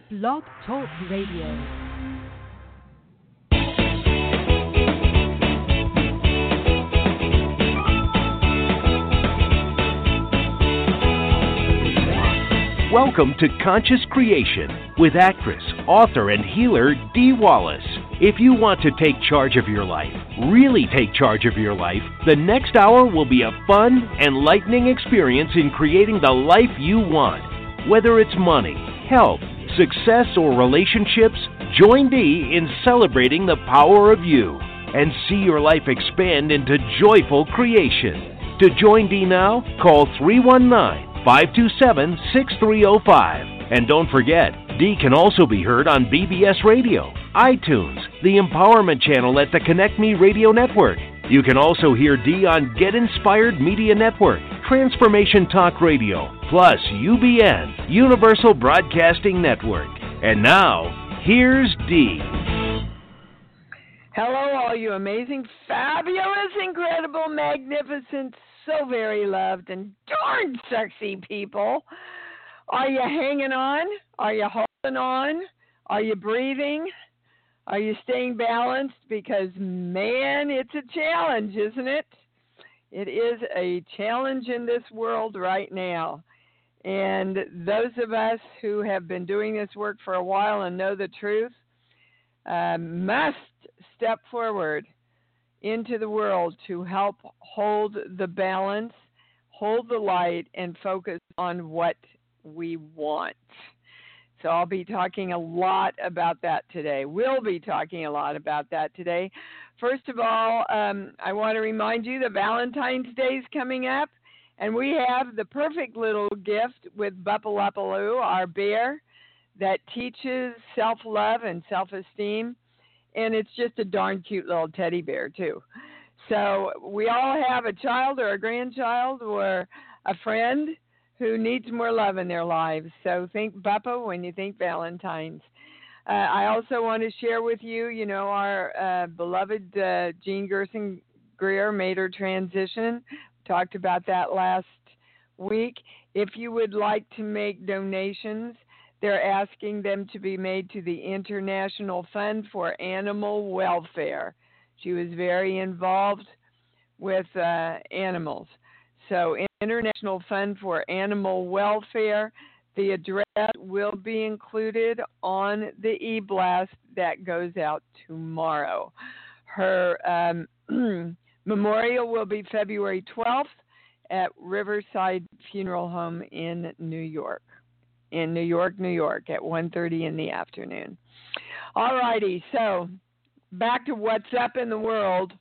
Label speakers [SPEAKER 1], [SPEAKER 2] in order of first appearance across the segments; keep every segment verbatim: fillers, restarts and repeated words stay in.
[SPEAKER 1] Blog Talk Radio.
[SPEAKER 2] Welcome to Conscious Creation with actress, author, and healer Dee Wallace. If you want to take charge of your life, really take charge of your life, the next hour will be a fun, enlightening experience in creating the life you want. Whether it's money, health, success, or relationships, join Dee in celebrating the power of you and see your life expand into joyful creation. To join Dee now, call three one nine, five two seven, six three zero five. And don't forget, Dee can also be heard on B B S Radio, iTunes, the Empowerment Channel at the Connect Me Radio Network. You can also hear Dee on Get Inspired Media Network, Transformation Talk Radio, plus U B N, Universal Broadcasting Network. And now, here's Dee.
[SPEAKER 3] Hello, all you amazing, fabulous, incredible, magnificent, so very loved, and darn sexy people. Are you hanging on? Are you holding on? Are you breathing? Are you staying balanced? Because, man, it's a challenge, isn't it? It is a challenge in this world right now. And those of us who have been doing this work for a while and know the truth uh, must step forward into the world to help hold the balance, hold the light, and focus on what we want. So I'll be talking a lot about that today. We'll be talking a lot about that today. First of all, um, I want to remind you that Valentine's Day is coming up, and we have the perfect little gift with Bupalupaloo, our bear, that teaches self-love and self-esteem. And it's just a darn cute little teddy bear, too. So we all have a child or a grandchild or a friend who needs more love in their lives. So think Buppa when you think Valentine's. Uh, I also want to share with you, you know, our uh, beloved uh, Jean Gerson Greer made her transition. Talked about that last week. If you would like to make donations, they're asking them to be made to the International Fund for Animal Welfare. She was very involved with uh, animals. So, International Fund for Animal Welfare. The address will be included on the e-blast that goes out tomorrow. Her um, memorial will be February twelfth at Riverside Funeral Home in New York. in New York, New York, at one thirty in the afternoon. All righty, so back to what's up in the world.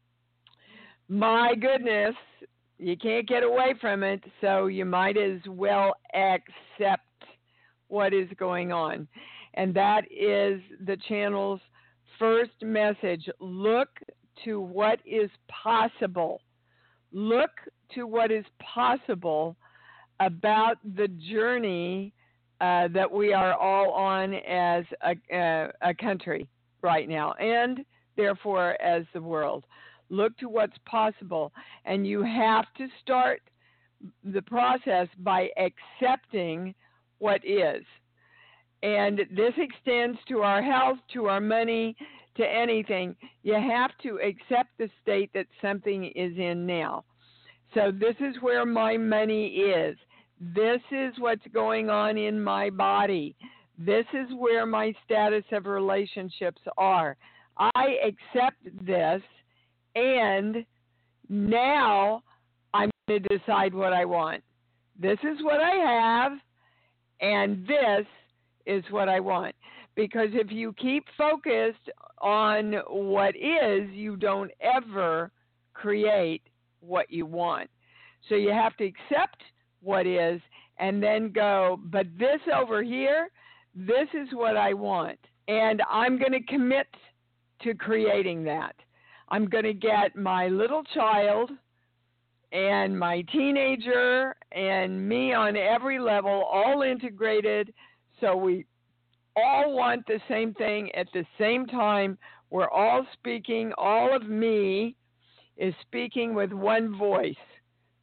[SPEAKER 3] My goodness, you can't get away from it, so you might as well accept what is going on. And that is the channel's first message. Look to what is possible. Look to what is possible about the journey uh, that we are all on as a, a, a country right now, and therefore as the world. Look to what's possible, and you have to start the process by accepting what is. And this extends to our health, to our money, to anything. You have to accept the state that something is in now. So this is where my money is. This is what's going on in my body. This is where my status of relationships are. I accept this, and now I'm going to decide what I want. This is what I have, and this is what I want. Because if you keep focused on what is, you don't ever create what you want. So you have to accept what is and then go, but this over here, this is what I want. And I'm going to commit to creating that. I'm going to get my little child and my teenager and me on every level all integrated, so we all want the same thing at the same time. We're all speaking. All of me is speaking with one voice.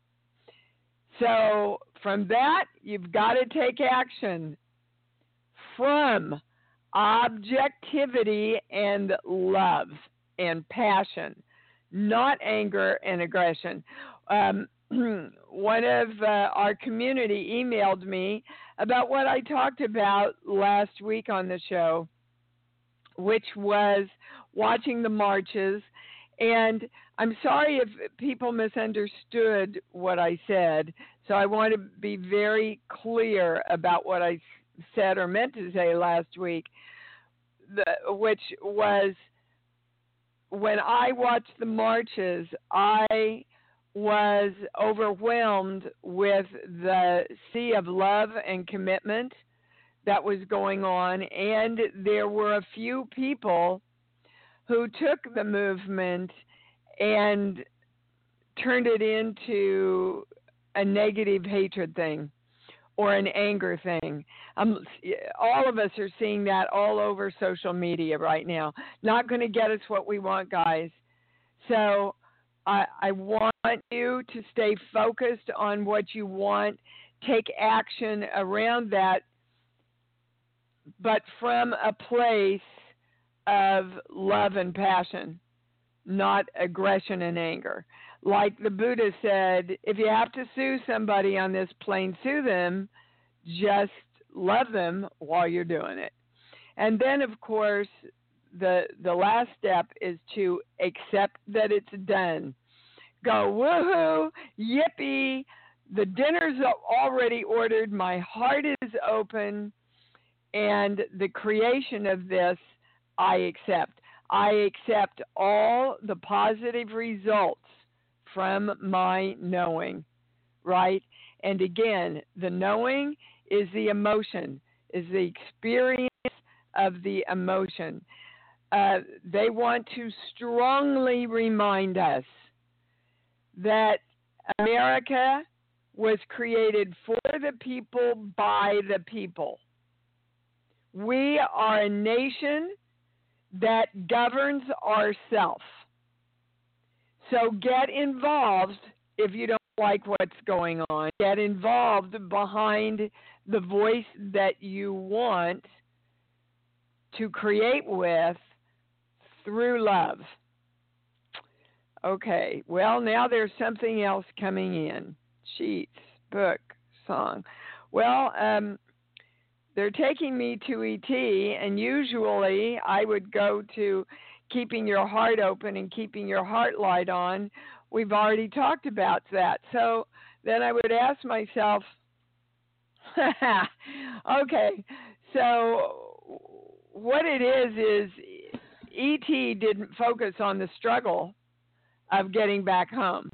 [SPEAKER 3] So from that, you've got to take action. from objectivity and love and passion, not anger and aggression. Um, one of uh, our community emailed me about what I talked about last week on the show, which was watching the marches. And I'm sorry if people misunderstood what I said, so I want to be very clear about what I said or meant to say last week, the, which was when I watched the marches, I was overwhelmed with the sea of love and commitment that was going on, and there were a few people who took the movement and turned it into a negative hatred thing or an anger thing. Um, all of us are seeing that all over social media right now. Not going to get us what we want, guys. So I, I want you to stay focused on what you want. Take action around that, but from a place of love and passion, not aggression and anger. Like the Buddha said, if you have to sue somebody on this plane, sue them. Just love them while you're doing it. And then, of course, the the last step is to accept that it's done. Go, woohoo, yippee, the dinner's already ordered, my heart is open, and the creation of this I accept. I accept all the positive results from my knowing, right? And again, the knowing is the emotion, is the experience of the emotion. Uh, they want to strongly remind us that America was created for the people, by the people. We are a nation that governs ourselves. So get involved if you don't like what's going on. Get involved behind the voice that you want to create with through love. Okay, well, now there's something else coming in. Sheets, book, song. Well, um, they're taking me to E T, and usually I would go to keeping your heart open and keeping your heart light on. We've already talked about that. So then I would ask myself, okay, so what it is is E T didn't focus on the struggle of getting back home.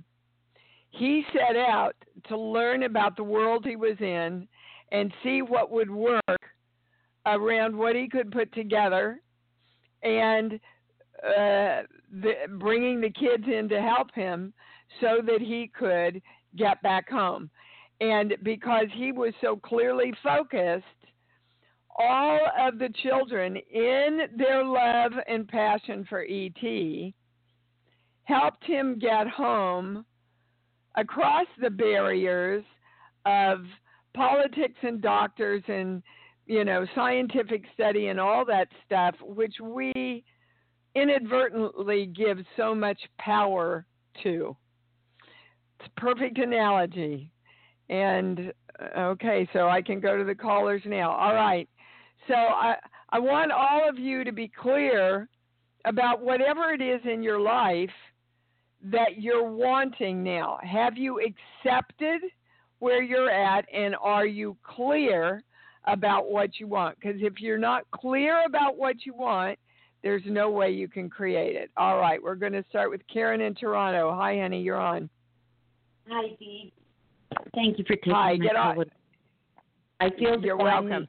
[SPEAKER 3] He set out to learn about the world he was in and see what would work around what he could put together, and uh, the, bringing the kids in to help him so that he could get back home. And because he was so clearly focused, all of the children, in their love and passion for E T, helped him get home across the barriers of politics and doctors and, you know, scientific study and all that stuff, which we inadvertently give so much power to. It's a perfect analogy. And, okay, so I can go to the callers now. All right. So I, I want all of you to be clear about whatever it is in your life that you're wanting now. Have you accepted where you're at, and are you clear about what you want? Because if you're not clear about what you want, there's no way you can create it. All right, we're going to start with Karen in Toronto. Hi, honey, you're on.
[SPEAKER 4] Hi, Dee. Thank you for taking
[SPEAKER 3] Hi,
[SPEAKER 4] my
[SPEAKER 3] get
[SPEAKER 4] call.
[SPEAKER 3] on.
[SPEAKER 4] I feel
[SPEAKER 3] You're
[SPEAKER 4] divinely,
[SPEAKER 3] welcome.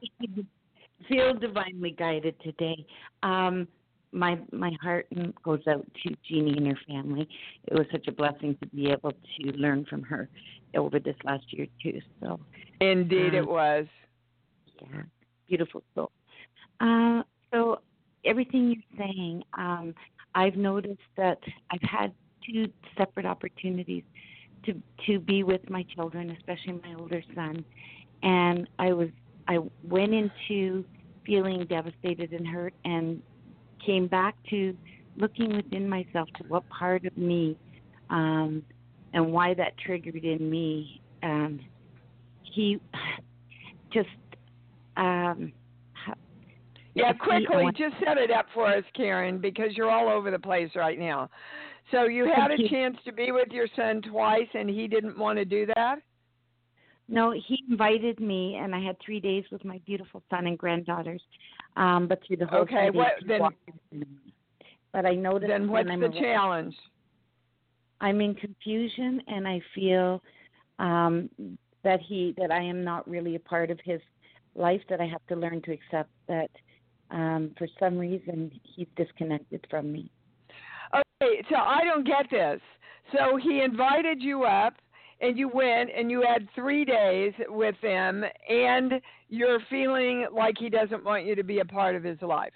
[SPEAKER 4] feel divinely guided today. Um, my my heart goes out to Jeannie and her family. It was such a blessing to be able to learn from her over this last year too. So,
[SPEAKER 3] Indeed,
[SPEAKER 4] um,
[SPEAKER 3] it was.
[SPEAKER 4] Yeah, beautiful soul. Uh, so everything you're saying, um, I've noticed that I've had two separate opportunities to to be with my children, especially my older son, and I was I went into feeling devastated and hurt, and came back to looking within myself to what part of me um, and why that triggered in me. Um, he just... Um,
[SPEAKER 3] yeah,
[SPEAKER 4] he,
[SPEAKER 3] quickly, just set it up for us, Karen, because you're all over the place right now. So you had a chance to be with your son twice, and he didn't want to do that?
[SPEAKER 4] No, he invited me, and I had three days with my beautiful son and granddaughters. Um, but through the whole
[SPEAKER 3] okay,
[SPEAKER 4] three
[SPEAKER 3] what
[SPEAKER 4] days,
[SPEAKER 3] then?
[SPEAKER 4] But I noticed.
[SPEAKER 3] Then what's
[SPEAKER 4] I'm
[SPEAKER 3] the
[SPEAKER 4] aware,
[SPEAKER 3] challenge?
[SPEAKER 4] I'm in confusion, and I feel um, that he that I am not really a part of his life. That I have to learn to accept that um, for some reason he's disconnected from me.
[SPEAKER 3] Okay, so I don't get this. So he invited you up, and you went, and you had three days with them, and you're feeling like he doesn't want you to be a part of his life.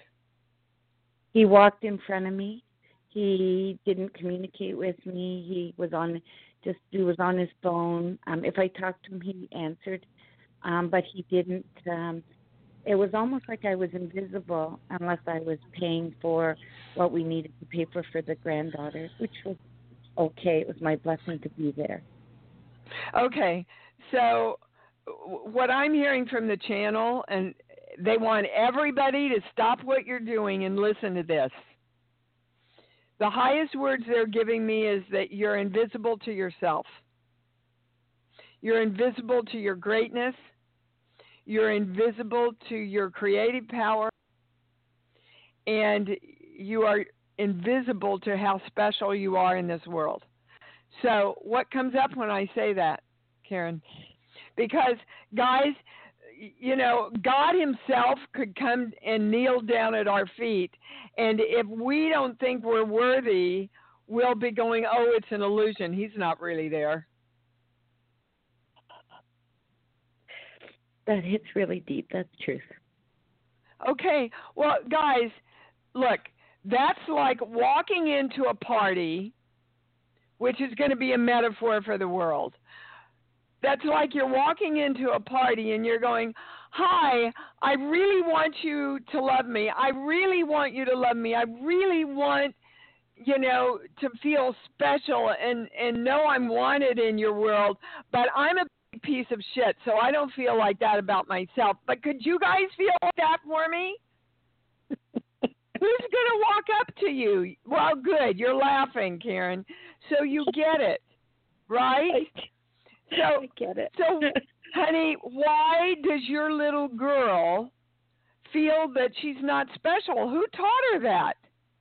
[SPEAKER 4] He walked in front of me. He didn't communicate with me. He was on just he was on his phone. Um, if I talked to him, he answered, um, but he didn't. Um, it was almost like I was invisible unless I was paying for what we needed to pay for for the granddaughter, which was okay. It was my blessing to be there.
[SPEAKER 3] Okay, so what I'm hearing from the channel, and they want everybody to stop what you're doing and listen to this. The highest words they're giving me is that you're invisible to yourself. You're invisible to your greatness. You're invisible to your creative power. And you are invisible to how special you are in this world. So what comes up when I say that, Karen? Because, guys, you know, God himself could come and kneel down at our feet, and if we don't think we're worthy, we'll be going, oh, it's an illusion. He's not really there.
[SPEAKER 4] That hits really deep. That's truth.
[SPEAKER 3] Okay. Well, guys, look, that's like walking into a party, which is going to be a metaphor for the world. That's like you're walking into a party and you're going, hi, I really want you to love me. I really want you to love me. I really want, you know, to feel special and, and know I'm wanted in your world, but I'm a big piece of shit, so I don't feel like that about myself. But could you guys feel like that for me? Who's going to walk up to you? Well, good. You're laughing, Karen. So you get it, right? So,
[SPEAKER 4] I get it.
[SPEAKER 3] So, honey, why does your little girl feel that she's not special? Who taught her that?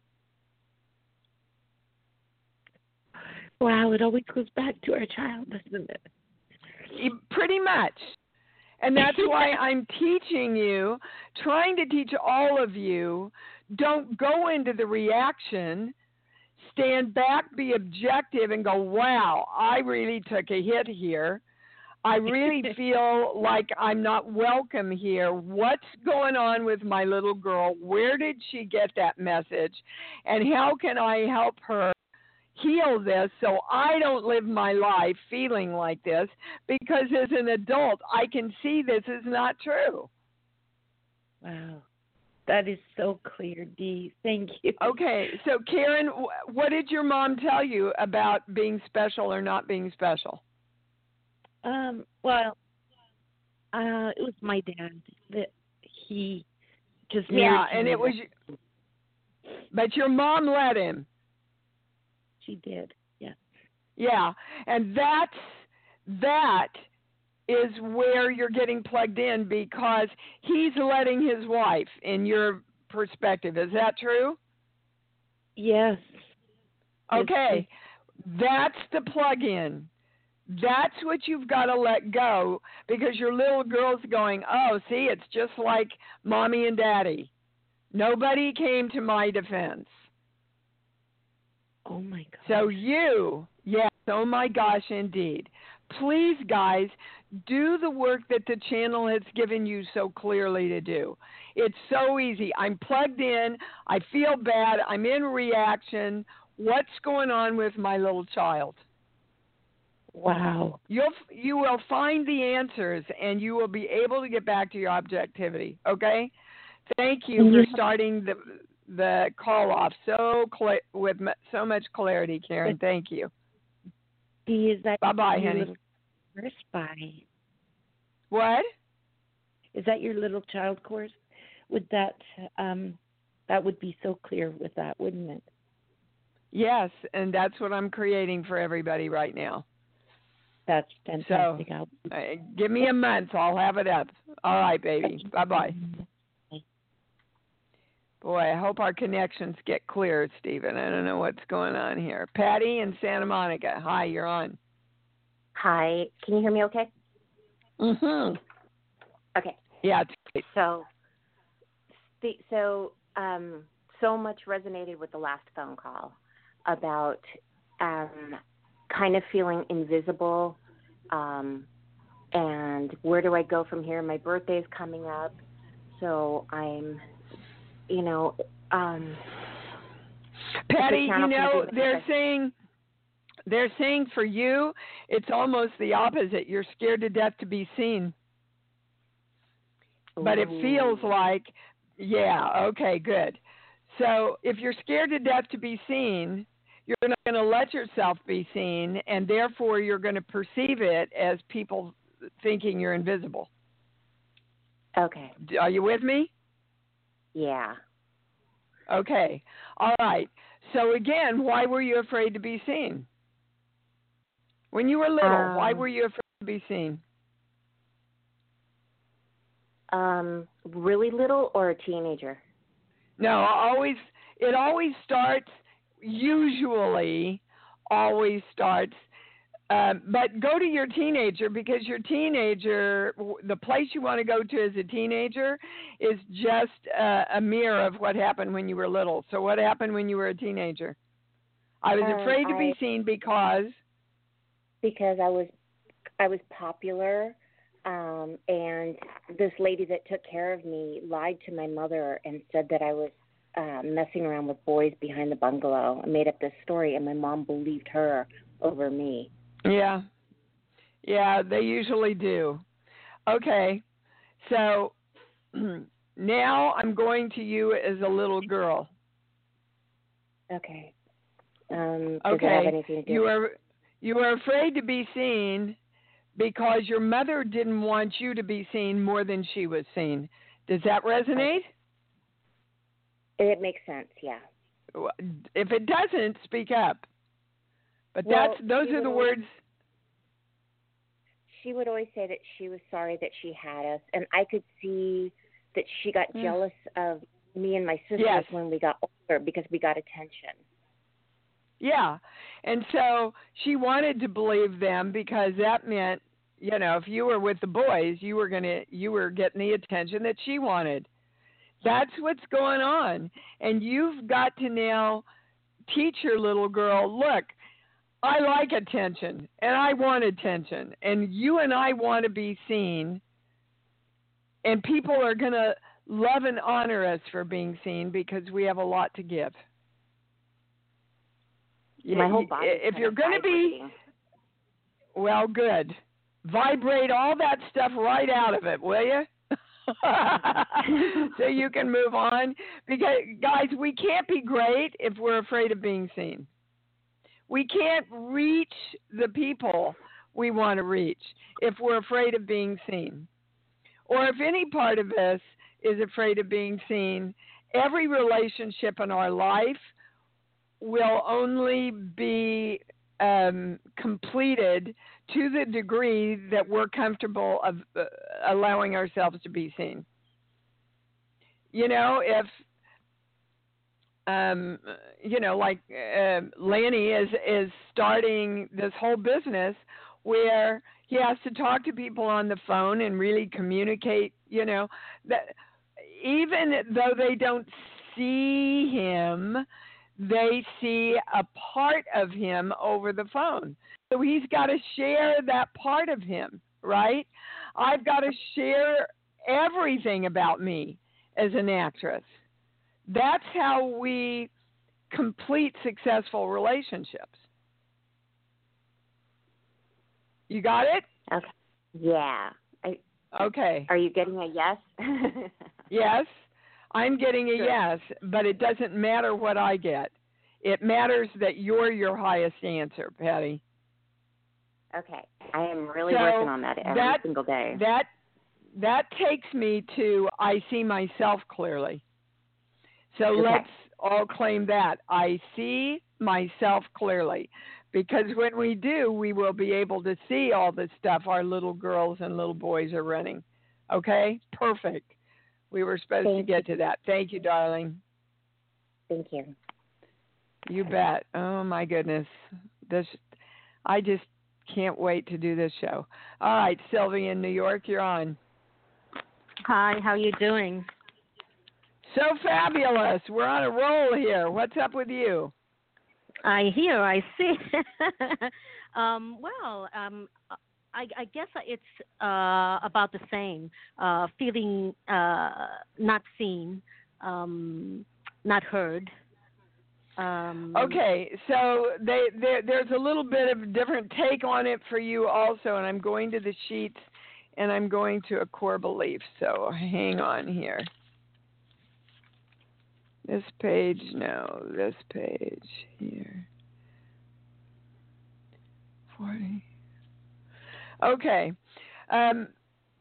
[SPEAKER 4] Wow, it always goes back to our child, doesn't it?
[SPEAKER 3] Pretty much. And that's why I'm teaching you, trying to teach all of you, don't go into the reaction. Stand back, be objective, and go, wow, I really took a hit here. I really feel like I'm not welcome here. What's going on with my little girl? Where did she get that message? And how can I help her heal this so I don't live my life feeling like this? Because as an adult, I can see this is not true.
[SPEAKER 4] Wow. That is so clear, Dee. Thank you.
[SPEAKER 3] Okay, so Karen, what did your mom tell you about being special or not being special?
[SPEAKER 4] Um, well, uh, it was my dad that he just
[SPEAKER 3] yeah, and it was, but your mom let him.
[SPEAKER 4] She did, yes.
[SPEAKER 3] Yeah, and that's that is where you're getting plugged in because he's letting his wife, in your perspective. Is that true?
[SPEAKER 4] Yes.
[SPEAKER 3] Okay. That's the plug-in. That's what you've got to let go because your little girl's going, oh, see, it's just like mommy and daddy. Nobody came to my defense.
[SPEAKER 4] Oh, my gosh.
[SPEAKER 3] So you, yes, oh, my gosh, indeed. Please, guys, do the work that the channel has given you so clearly to do. It's so easy. I'm plugged in. I feel bad. I'm in reaction. What's going on with my little child?
[SPEAKER 4] Wow.
[SPEAKER 3] You'll, you will find the answers, and you will be able to get back to your objectivity, okay? Thank you for starting the the call off so cl- with m- so much clarity, Karen. Thank you.
[SPEAKER 4] B, is that
[SPEAKER 3] bye bye,
[SPEAKER 4] your
[SPEAKER 3] honey.
[SPEAKER 4] little course? Bye.
[SPEAKER 3] What?
[SPEAKER 4] Is that your little child course? Would that um, that would be so clear with that, wouldn't it?
[SPEAKER 3] Yes, and that's what I'm creating for everybody right now.
[SPEAKER 4] That's fantastic.
[SPEAKER 3] So, uh, give me a month. I'll have it up. All right, baby. Bye-bye. Boy, I hope our connections get clear, Stephen. I don't know what's going on here. Patty in Santa Monica. Hi, you're on.
[SPEAKER 5] Hi. Can you hear me okay?
[SPEAKER 3] Mm-hmm.
[SPEAKER 5] Okay.
[SPEAKER 3] Yeah. It's great.
[SPEAKER 5] So, so, um, so much resonated with the last phone call about um, kind of feeling invisible, um, and where do I go from here? My birthday's coming up, so I'm, you know, um,
[SPEAKER 3] Patty, you know, they're saying, they're saying for you, it's almost the opposite. You're scared to death to be seen. Ooh. But it feels like, yeah, okay, good. So if you're scared to death to be seen, you're not going to let yourself be seen, and therefore you're going to perceive it as people thinking you're invisible.
[SPEAKER 5] Okay.
[SPEAKER 3] Are you with me?
[SPEAKER 5] Yeah.
[SPEAKER 3] Okay. All right. So again, why were you afraid to be seen? When you were little, um, why were you afraid to be seen?
[SPEAKER 5] Um, really little or a teenager?
[SPEAKER 3] No, always. It always starts. Usually, always starts. Um, but go to your teenager, because your teenager, the place you want to go to as a teenager is just uh, a mirror of what happened when you were little. So what happened when you were a teenager? I was
[SPEAKER 5] um,
[SPEAKER 3] afraid to
[SPEAKER 5] I,
[SPEAKER 3] be seen because
[SPEAKER 5] because I was I was popular, um, and this lady that took care of me lied to my mother and said that I was uh, messing around with boys behind the bungalow. I made up this story, and my mom believed her over me.
[SPEAKER 3] Yeah. Yeah, they usually do. Okay. So now I'm going to you as a little girl.
[SPEAKER 5] Okay. Um,
[SPEAKER 3] okay.
[SPEAKER 5] Does it have anything to do
[SPEAKER 3] you are you are afraid to be seen because your mother didn't want you to be seen more than she was seen. Does that resonate?
[SPEAKER 5] It makes sense, yeah.
[SPEAKER 3] If it doesn't, speak up. But
[SPEAKER 5] well,
[SPEAKER 3] that's those are the
[SPEAKER 5] always,
[SPEAKER 3] words.
[SPEAKER 5] She would always say that she was sorry that she had us, and I could see that she got mm. jealous of me and my sisters
[SPEAKER 3] yes.
[SPEAKER 5] when we got older because we got attention.
[SPEAKER 3] Yeah, and so she wanted to believe them because that meant, you know, if you were with the boys, you were gonna you were getting the attention that she wanted. That's what's going on, and you've got to now teach your little girl, look, I like attention, and I want attention, and you and I want to be seen, and people are going to love and honor us for being seen because we have a lot to give.
[SPEAKER 5] My whole body.
[SPEAKER 3] If you're going to be, well, good. Vibrate all that stuff right out of it, will you? So you can move on. Because, guys, we can't be great if we're afraid of being seen. We can't reach the people we want to reach if we're afraid of being seen. Or if any part of us is afraid of being seen, every relationship in our life will only be um, completed to the degree that we're comfortable of uh, allowing ourselves to be seen. You know, if Um, you know, like uh, Lanny is is starting this whole business where he has to talk to people on the phone and really communicate. You know, that even though they don't see him, they see a part of him over the phone. So he's got to share that part of him, right? I've got to share everything about me as an actress. That's how we complete successful relationships. You got it?
[SPEAKER 5] Okay. Yeah. I,
[SPEAKER 3] okay.
[SPEAKER 5] Are you getting a yes?
[SPEAKER 3] Yes. I'm getting a
[SPEAKER 6] Sure.
[SPEAKER 3] yes, but it doesn't matter what I get. It matters that you're your highest answer, Patty.
[SPEAKER 5] Okay. I am really
[SPEAKER 3] So
[SPEAKER 5] working on that every
[SPEAKER 3] that,
[SPEAKER 5] single day.
[SPEAKER 3] That that takes me to I see myself clearly. So
[SPEAKER 5] Okay.
[SPEAKER 3] let's all claim that. I see myself clearly. Because when we do, we will be able to see all the stuff our little girls and little boys are running. Okay? Perfect. We were supposed
[SPEAKER 5] Thank
[SPEAKER 3] to get to that. Thank you, darling.
[SPEAKER 5] Thank you.
[SPEAKER 3] You bet. Oh, my goodness. This, I just can't wait to do this show. All right, Sylvia in New York, you're on.
[SPEAKER 6] Hi, how you doing?
[SPEAKER 3] So fabulous. We're on a roll here. What's up with you?
[SPEAKER 6] I hear, I see. um, well, um, I, I guess it's uh, about the same. Uh, feeling uh, not seen, um, not heard. Um,
[SPEAKER 3] Okay, so they, they, there's a little bit of a different take on it for you also, and I'm going to the sheets, and I'm going to a core belief. So hang on here. This page, no, this page here. forty. Okay. Um,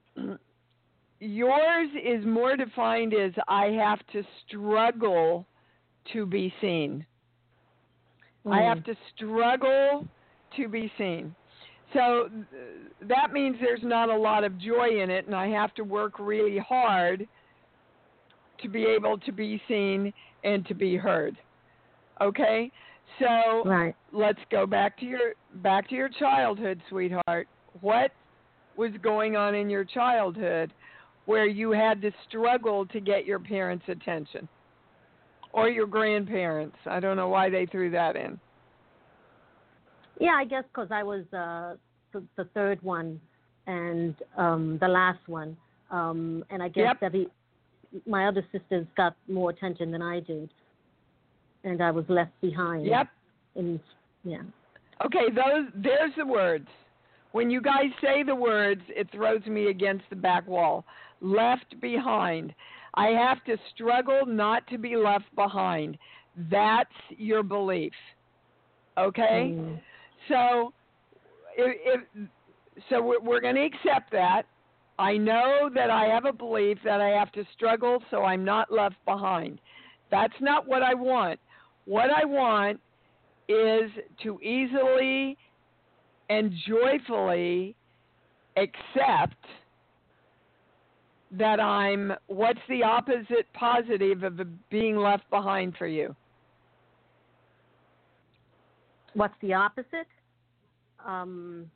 [SPEAKER 3] yours is more defined as I have to struggle to be seen. Mm. I have to struggle to be seen. So th- that means there's not a lot of joy in it, and I have to work really hard to be able to be seen and to be heard. Okay? So
[SPEAKER 6] right.
[SPEAKER 3] Let's go back to your back to your childhood, sweetheart. What was going on in your childhood where you had to struggle to get your parents' attention? Or your grandparents. I don't know why they threw that in.
[SPEAKER 6] Yeah, I guess because I was uh, the, the third one and um, the last one. Um, and I guess
[SPEAKER 3] yep.
[SPEAKER 6] that he, my other sisters got more attention than I did. And I was left behind.
[SPEAKER 3] Yep.
[SPEAKER 6] In, yeah.
[SPEAKER 3] Okay, those there's the words. When you guys say the words, it throws me against the back wall. Left behind. I have to struggle not to be left behind. That's your belief. Okay? Mm. So if, if so we're, we're going to accept that. I know that I have a belief that I have to struggle so I'm not left behind. That's not what I want. What I want is to easily and joyfully accept that I'm, what's the opposite positive of being left behind for you?
[SPEAKER 6] What's the opposite? Um,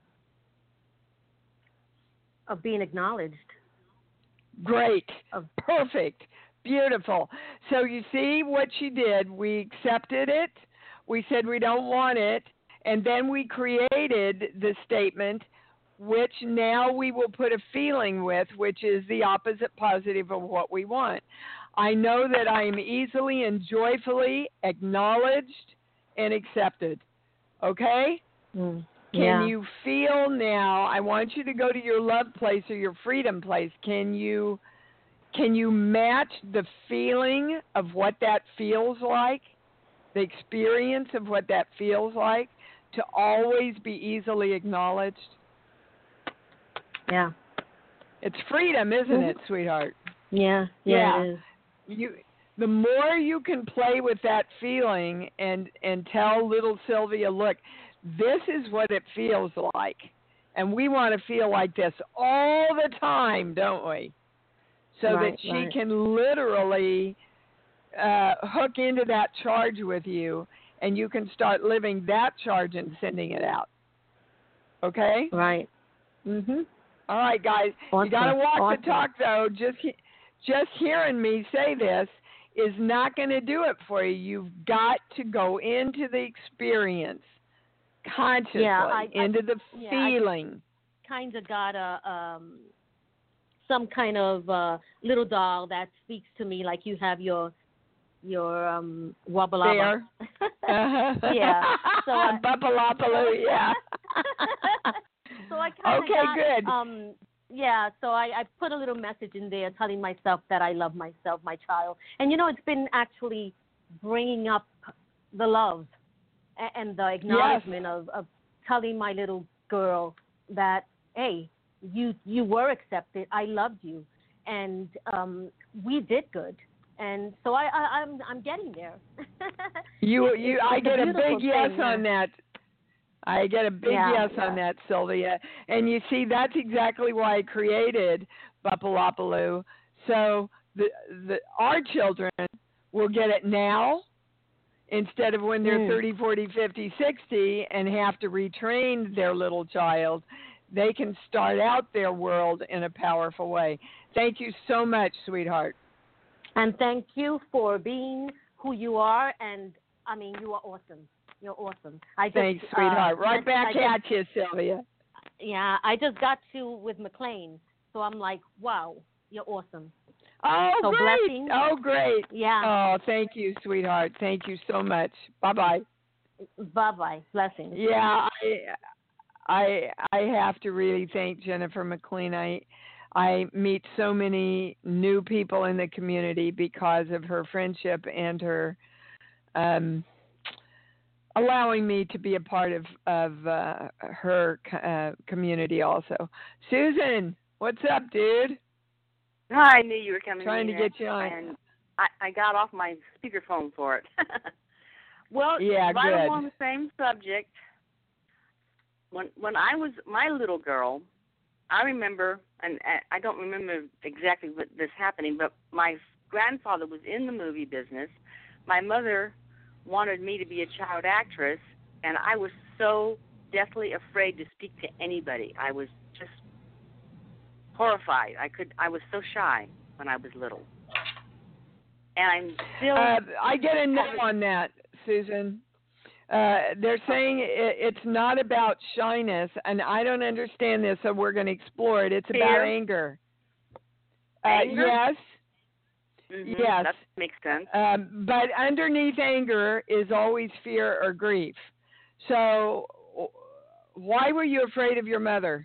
[SPEAKER 6] of being acknowledged.
[SPEAKER 3] Great.
[SPEAKER 6] Of-
[SPEAKER 3] Perfect. Beautiful. So you see what she did. We accepted it. We said we don't want it. And then we created the statement, which now we will put a feeling with, which is the opposite positive of what we want. I know that I am easily and joyfully acknowledged and accepted. Okay?
[SPEAKER 6] Mm,
[SPEAKER 3] Can
[SPEAKER 6] yeah.
[SPEAKER 3] you feel now, I want you to go to your love place or your freedom place. Can you can you match the feeling of what that feels like? The experience of what that feels like to always be easily acknowledged?
[SPEAKER 6] Yeah.
[SPEAKER 3] It's freedom, isn't mm-hmm. it, sweetheart?
[SPEAKER 6] Yeah, yeah, yeah. It is.
[SPEAKER 3] You, the more you can play with that feeling and, and tell little Sylvia, look, this is what it feels like. And we want to feel like this all the time, don't we? So
[SPEAKER 6] right,
[SPEAKER 3] that she
[SPEAKER 6] right.
[SPEAKER 3] can literally uh, hook into that charge with you, and you can start living that charge and sending it out. Okay?
[SPEAKER 6] Right. Mhm.
[SPEAKER 3] All right, guys.
[SPEAKER 6] Awesome.
[SPEAKER 3] You got to walk
[SPEAKER 6] awesome.
[SPEAKER 3] the talk, though. Just just hearing me say this is not going to do it for you. You've got to go into the experience consciously,
[SPEAKER 6] yeah, I,
[SPEAKER 3] into
[SPEAKER 6] I,
[SPEAKER 3] the
[SPEAKER 6] yeah,
[SPEAKER 3] feeling.
[SPEAKER 6] Kind of got a um, some kind of uh, little doll that speaks to me, like you have your your um, wobble-abba.
[SPEAKER 3] Uh-huh.
[SPEAKER 6] Yeah. So I,
[SPEAKER 3] Bubble-opaloo, yeah.
[SPEAKER 6] So I kind of
[SPEAKER 3] okay,
[SPEAKER 6] got,
[SPEAKER 3] good.
[SPEAKER 6] Um, yeah, so I, I put a little message in there telling myself that I love myself, my child. And, you know, it's been actually bringing up the love and, and the acknowledgement
[SPEAKER 3] yes.
[SPEAKER 6] of, of telling my little girl that, hey, you you were accepted. I loved you. And um, we did good. And so I, I, I'm I'm getting there.
[SPEAKER 3] you you
[SPEAKER 6] it's,
[SPEAKER 3] I
[SPEAKER 6] it's
[SPEAKER 3] get
[SPEAKER 6] a,
[SPEAKER 3] a big
[SPEAKER 6] thing,
[SPEAKER 3] yes
[SPEAKER 6] yeah.
[SPEAKER 3] on that. I get a big
[SPEAKER 6] yeah,
[SPEAKER 3] yes
[SPEAKER 6] yeah.
[SPEAKER 3] on that, Sylvia. And you see, that's exactly why I created Bupalopaloo. So the the our children will get it now instead of when they're
[SPEAKER 6] Mm.
[SPEAKER 3] thirty, forty, fifty, sixty and have to retrain their little child. They can start out their world in a powerful way. Thank you so much, sweetheart.
[SPEAKER 6] And thank you for being who you are. And, I mean, you are awesome. You're awesome. I just,
[SPEAKER 3] Thanks, sweetheart.
[SPEAKER 6] Uh,
[SPEAKER 3] right back
[SPEAKER 6] I
[SPEAKER 3] at
[SPEAKER 6] just,
[SPEAKER 3] you, Sylvia.
[SPEAKER 6] Yeah, I just got to with McLean. So I'm like, wow, you're awesome.
[SPEAKER 3] Oh,
[SPEAKER 6] so
[SPEAKER 3] great.
[SPEAKER 6] Blessings.
[SPEAKER 3] Oh, great.
[SPEAKER 6] Yeah.
[SPEAKER 3] Oh, thank you, sweetheart. Thank you so much. Bye-bye.
[SPEAKER 6] Bye-bye. Blessings.
[SPEAKER 3] Yeah, I, I, I have to really thank Jennifer McLean. I, I meet so many new people in the community because of her friendship and her um, allowing me to be a part of, of uh, her uh, community also. Susan, what's up, dude?
[SPEAKER 7] I knew you were coming.
[SPEAKER 3] Trying to get you on.
[SPEAKER 7] And I, I got off my speakerphone for it. Well,
[SPEAKER 3] yeah,
[SPEAKER 7] right
[SPEAKER 3] good.
[SPEAKER 7] along the same subject, when when I was my little girl, I remember, and I don't remember exactly what this happening, but my grandfather was in the movie business. My mother wanted me to be a child actress, and I was so deathly afraid to speak to anybody. I was just horrified. I could. I was so shy when I was little, and I'm still.
[SPEAKER 3] Uh, I get a no on that, Susan. Uh, they're saying it, it's not about shyness, and I don't understand this, so we're going to explore it. It's
[SPEAKER 7] Fear?
[SPEAKER 3] about anger. Uh,
[SPEAKER 7] Anger?
[SPEAKER 3] yes.
[SPEAKER 7] Mm-hmm.
[SPEAKER 3] Yes.
[SPEAKER 7] That makes sense.
[SPEAKER 3] Um, but underneath anger is always fear or grief. So, why were you afraid of your mother?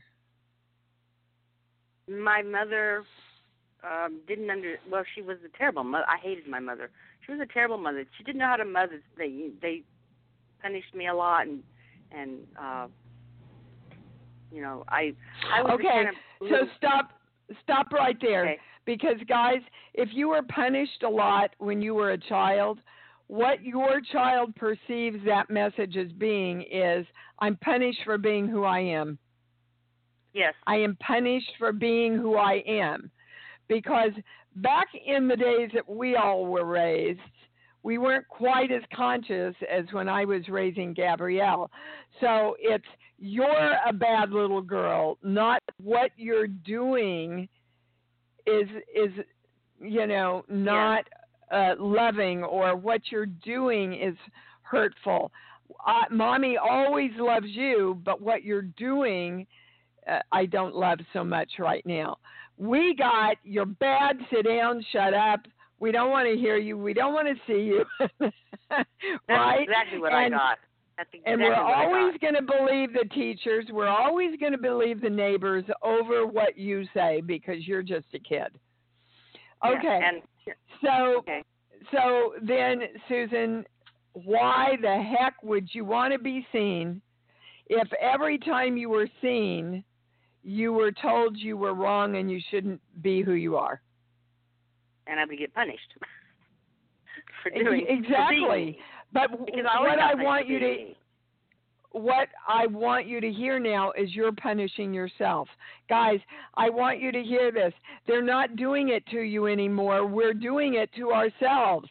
[SPEAKER 7] My mother um, didn't under. Well, she was a terrible mother. I hated my mother. She was a terrible mother. She didn't know how to mother. They they punished me a lot, and and uh, you know I I was
[SPEAKER 3] okay.
[SPEAKER 7] kind of little,
[SPEAKER 3] so stop stop right there,
[SPEAKER 7] okay.
[SPEAKER 3] Because guys, if you were punished a lot when you were a child, what your child perceives that message as being is, I'm punished for being who I am.
[SPEAKER 7] Yes.
[SPEAKER 3] I am punished for being who I am. Because back in the days that we all were raised, we weren't quite as conscious as when I was raising Gabrielle. So it's, you're a bad little girl, not what you're doing is, is you know, not yeah. uh, loving, or what you're doing is hurtful. Uh, Mommy always loves you, but what you're doing Uh, I don't love so much right now. We got, you're bad, sit down, shut up. We don't want to hear you. We don't want to see you.
[SPEAKER 7] That's
[SPEAKER 3] right?
[SPEAKER 7] exactly what
[SPEAKER 3] and,
[SPEAKER 7] I got. That's exactly
[SPEAKER 3] and we're
[SPEAKER 7] what
[SPEAKER 3] always
[SPEAKER 7] I got.
[SPEAKER 3] going to believe the teachers. We're always going to believe the neighbors over what you say because you're just a kid. Okay.
[SPEAKER 7] Yeah, and,
[SPEAKER 3] so,
[SPEAKER 7] okay.
[SPEAKER 3] so then, Susan, why the heck would you want to be seen if every time you were seen, you were told you were wrong and you shouldn't be who you are?
[SPEAKER 7] And I would get punished for doing
[SPEAKER 3] exactly.
[SPEAKER 7] For
[SPEAKER 3] but
[SPEAKER 7] because I
[SPEAKER 3] what I want you to
[SPEAKER 7] me.
[SPEAKER 3] what I want you to hear now is you're punishing yourself. Guys, I want you to hear this. They're not doing it to you anymore. We're doing it to ourselves.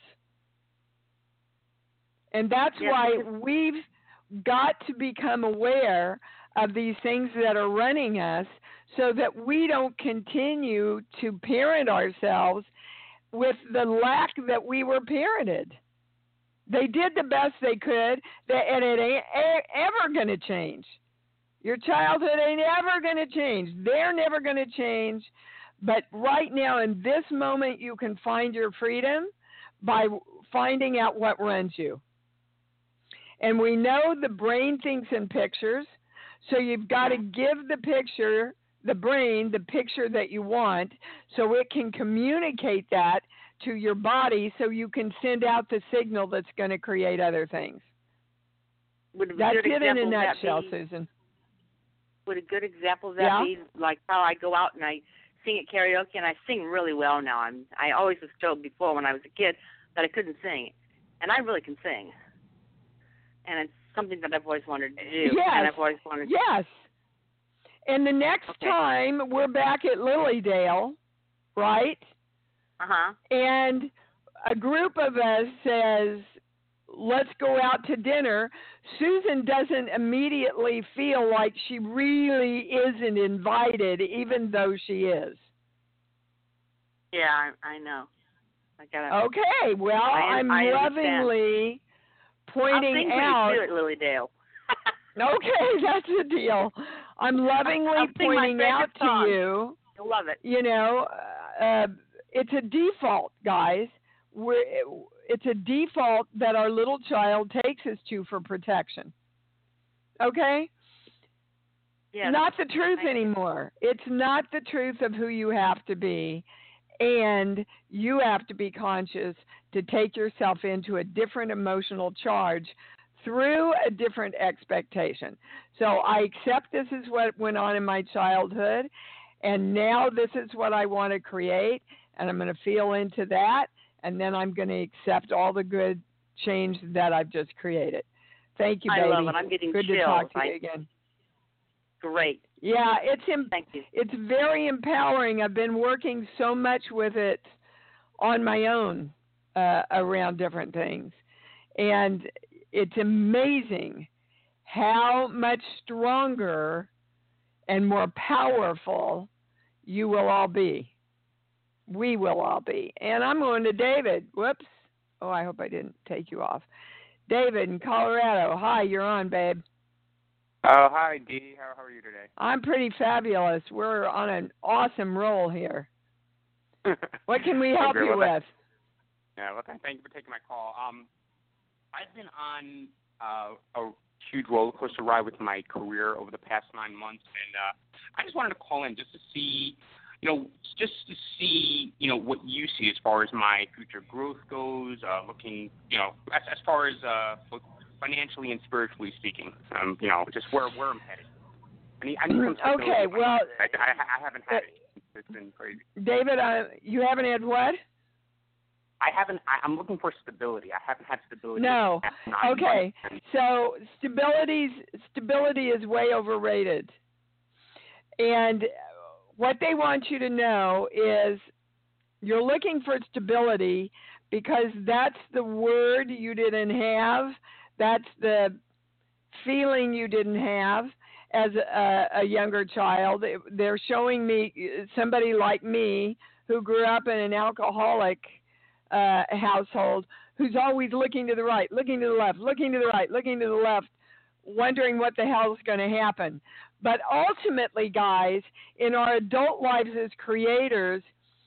[SPEAKER 3] And that's
[SPEAKER 7] yes,
[SPEAKER 3] why
[SPEAKER 7] because-
[SPEAKER 3] we've got to become aware of these things that are running us so that we don't continue to parent ourselves with the lack that we were parented. They did the best they could, and it ain't ever going to change. Your childhood ain't ever going to change. They're never going to change. But right now, in this moment, you can find your freedom by finding out what runs you. And we know the brain thinks in pictures, so you've got to give the picture the brain the picture that you want so it can communicate that to your body so you can send out the signal that's going to create other things.
[SPEAKER 7] Would a
[SPEAKER 3] That's
[SPEAKER 7] good
[SPEAKER 3] it in a
[SPEAKER 7] example of that
[SPEAKER 3] nutshell,
[SPEAKER 7] be-
[SPEAKER 3] Susan.
[SPEAKER 7] Would a good example of that
[SPEAKER 3] Yeah.
[SPEAKER 7] be like how I go out and I sing at karaoke, and I sing really well now. I'm I always was told before when I was a kid that I couldn't sing, and I really can sing, and it's something that I've always wanted to do.
[SPEAKER 3] Yes.
[SPEAKER 7] And I've always wanted.
[SPEAKER 3] Yes. And the next
[SPEAKER 7] Okay.
[SPEAKER 3] time we're back at Lilydale, right?
[SPEAKER 7] Uh huh.
[SPEAKER 3] And a group of us says, let's go out to dinner. Susan doesn't immediately feel like she really isn't invited, even though she is.
[SPEAKER 7] Yeah, I, I know. I gotta.
[SPEAKER 3] Okay, well,
[SPEAKER 7] I,
[SPEAKER 3] I'm
[SPEAKER 7] I
[SPEAKER 3] lovingly
[SPEAKER 7] I'll
[SPEAKER 3] pointing
[SPEAKER 7] sing
[SPEAKER 3] out.
[SPEAKER 7] pretty too at Lilydale.
[SPEAKER 3] Okay, that's the deal. I'm lovingly
[SPEAKER 7] I'll sing my
[SPEAKER 3] pointing
[SPEAKER 7] favorite
[SPEAKER 3] out to
[SPEAKER 7] song.
[SPEAKER 3] you.
[SPEAKER 7] You'll love it.
[SPEAKER 3] You know, uh, it's a default, guys. We're, it's a default that our little child takes us to for protection. Okay?
[SPEAKER 7] Yes.
[SPEAKER 3] Not the truth
[SPEAKER 7] I-
[SPEAKER 3] anymore. It's not the truth of who you have to be. And you have to be conscious to take yourself into a different emotional charge through a different expectation. So I accept this is what went on in my childhood, and now this is what I want to create, and I'm going to feel into that, and then I'm going to accept all the good change that I've just created. Thank you,
[SPEAKER 7] I
[SPEAKER 3] baby.
[SPEAKER 7] love it. I'm getting
[SPEAKER 3] Good
[SPEAKER 7] chills.
[SPEAKER 3] to talk to
[SPEAKER 7] I-
[SPEAKER 3] you again.
[SPEAKER 7] Great.
[SPEAKER 3] Yeah, it's im-
[SPEAKER 7] Thank you.
[SPEAKER 3] it's very empowering. I've been working so much with it on my own uh, around different things, and it's amazing how much stronger and more powerful you will all be. We will all be. And I'm going to David. Whoops. Oh, I hope I didn't take you off. David in Colorado. Hi, you're on, babe.
[SPEAKER 8] Oh, hi, Dee. How, how are you today?
[SPEAKER 3] I'm pretty fabulous. We're on an awesome roll here. What can we help
[SPEAKER 8] Okay,
[SPEAKER 3] you
[SPEAKER 8] well,
[SPEAKER 3] with?
[SPEAKER 8] Yeah, well, th- thank you for taking my call. Um, I've been on uh, a huge roller coaster ride with my career over the past nine months, and uh, I just wanted to call in just to see, you know, just to see, you know, what you see as far as my future growth goes. Uh, looking, you know, as, as far as uh, financially and spiritually speaking, um, you know, just where where I'm headed. I need, I need some stability.
[SPEAKER 3] Okay, well,
[SPEAKER 8] I, I, I haven't had it. It's been crazy.
[SPEAKER 3] David, uh, you haven't had what?
[SPEAKER 8] I haven't. I, I'm looking for stability. I haven't had stability.
[SPEAKER 3] No.
[SPEAKER 8] in the past nine
[SPEAKER 3] Okay.
[SPEAKER 8] months.
[SPEAKER 3] So stability's stability is way overrated. And what they want you to know is you're looking for stability because that's the word you didn't have. That's the feeling you didn't have as a, a younger child. They're showing me somebody like me who grew up in an alcoholic uh, household who's always looking to the right, looking to the left, looking to the right, looking to the left, wondering what the hell is going to happen. But ultimately, guys, in our adult lives as creators,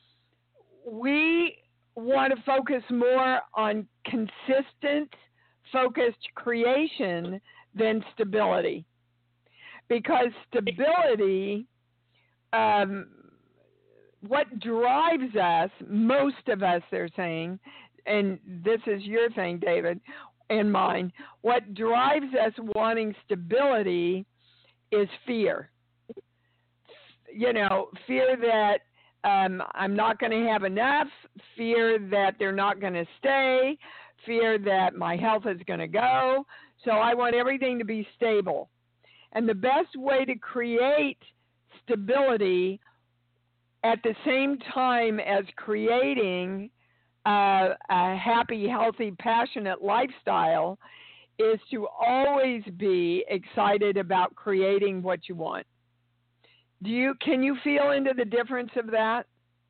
[SPEAKER 3] we want to focus more on consistent, focused creation than stability. Because stability, um, what drives us, most of us, they're saying, and this is your thing, David, and mine, what drives us wanting stability is fear. You know, fear that um, I'm not going to have enough, fear that they're not going to stay, fear that my health is going to go. So I want everything to be stable. And the best way to create stability at the same time as creating uh, a happy, healthy, passionate lifestyle is to always be excited about creating what you want. Do you can you feel into the difference of that?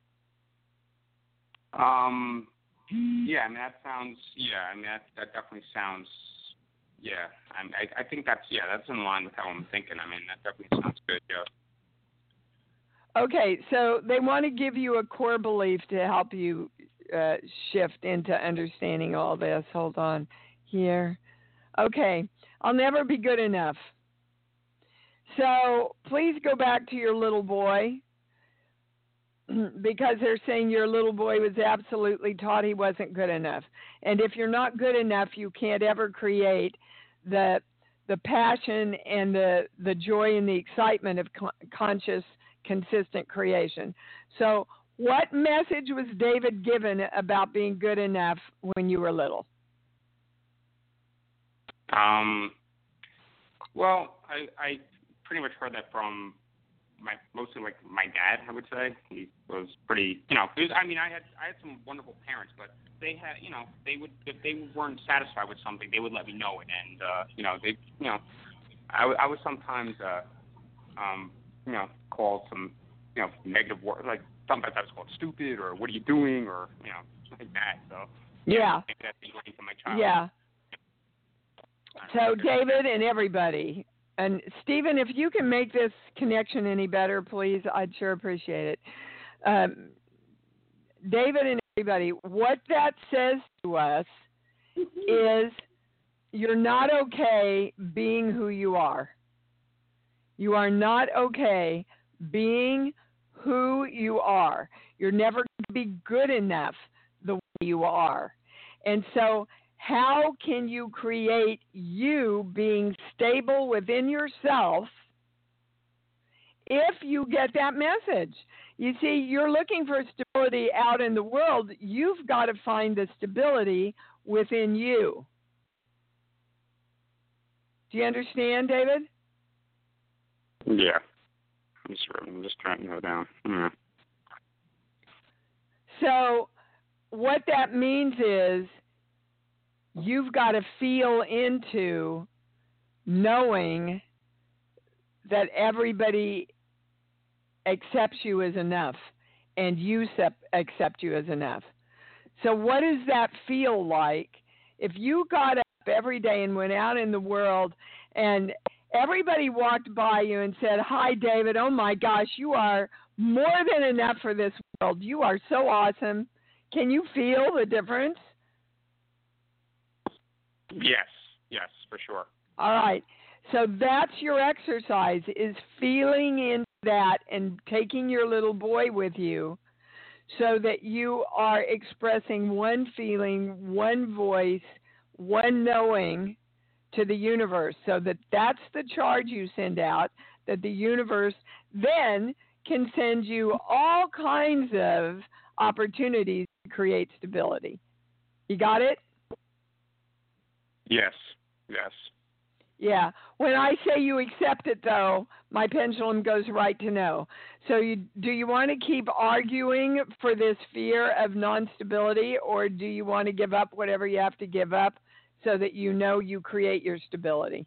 [SPEAKER 8] Um. Yeah. I mean, that sounds. Yeah. I mean, that that definitely sounds. Yeah. I mean, I, I think that's. Yeah. That's in line with how I'm thinking. I mean, that definitely sounds good. Yeah.
[SPEAKER 3] Okay. So they want to give you a core belief to help you uh, shift into understanding all this. Hold on here. Okay. I'll never be good enough. So please go back to your little boy, because they're saying your little boy was absolutely taught he wasn't good enough. And if you're not good enough, you can't ever create the the passion and the, the joy and the excitement of con- conscious, consistent creation. So what message was David given about being good enough when you were little?
[SPEAKER 8] Um, well, I, I pretty much heard that from my mostly like my dad. I would say he was pretty, you know. It was, I mean, I had I had some wonderful parents, but they had, you know, they would if they weren't satisfied with something, they would let me know it, and uh, you know, they, you know, I, I was sometimes, uh, um, you know, called some, you know, negative words, like sometimes I was called stupid or what are you doing or you know, like that. So
[SPEAKER 3] yeah,
[SPEAKER 8] I think that's the only from my childhood.
[SPEAKER 3] Yeah. So David and everybody. And Stephen, if you can make this connection any better, please, I'd sure appreciate it. Um, David and everybody, what that says to us is you're not okay being who you are. You are not okay being who you are. You're never going to be good enough the way you are. And so how can you create you being stable within yourself if you get that message? You see, you're looking for stability out in the world. You've got to find the stability within you. Do you understand, David?
[SPEAKER 8] Yeah. I'm just, I'm just trying to go down. Yeah.
[SPEAKER 3] So what that means is you've got to feel into knowing that everybody accepts you as enough and you accept you as enough. So what does that feel like if you got up every day and went out in the world and everybody walked by you and said, "Hi, David, oh my gosh, you are more than enough for this world. You are so awesome." Can you feel the difference?
[SPEAKER 8] Yes, yes, for sure.
[SPEAKER 3] All right. So that's your exercise, is feeling into that and taking your little boy with you so that you are expressing one feeling, one voice, one knowing to the universe, so that that's the charge you send out, that the universe then can send you all kinds of opportunities to create stability. You got it?
[SPEAKER 8] Yes, yes.
[SPEAKER 3] Yeah. When I say you accept it, though, my pendulum goes right to no. So you, do you want to keep arguing for this fear of non-stability, or do you want to give up whatever you have to give up so that you know you create your stability?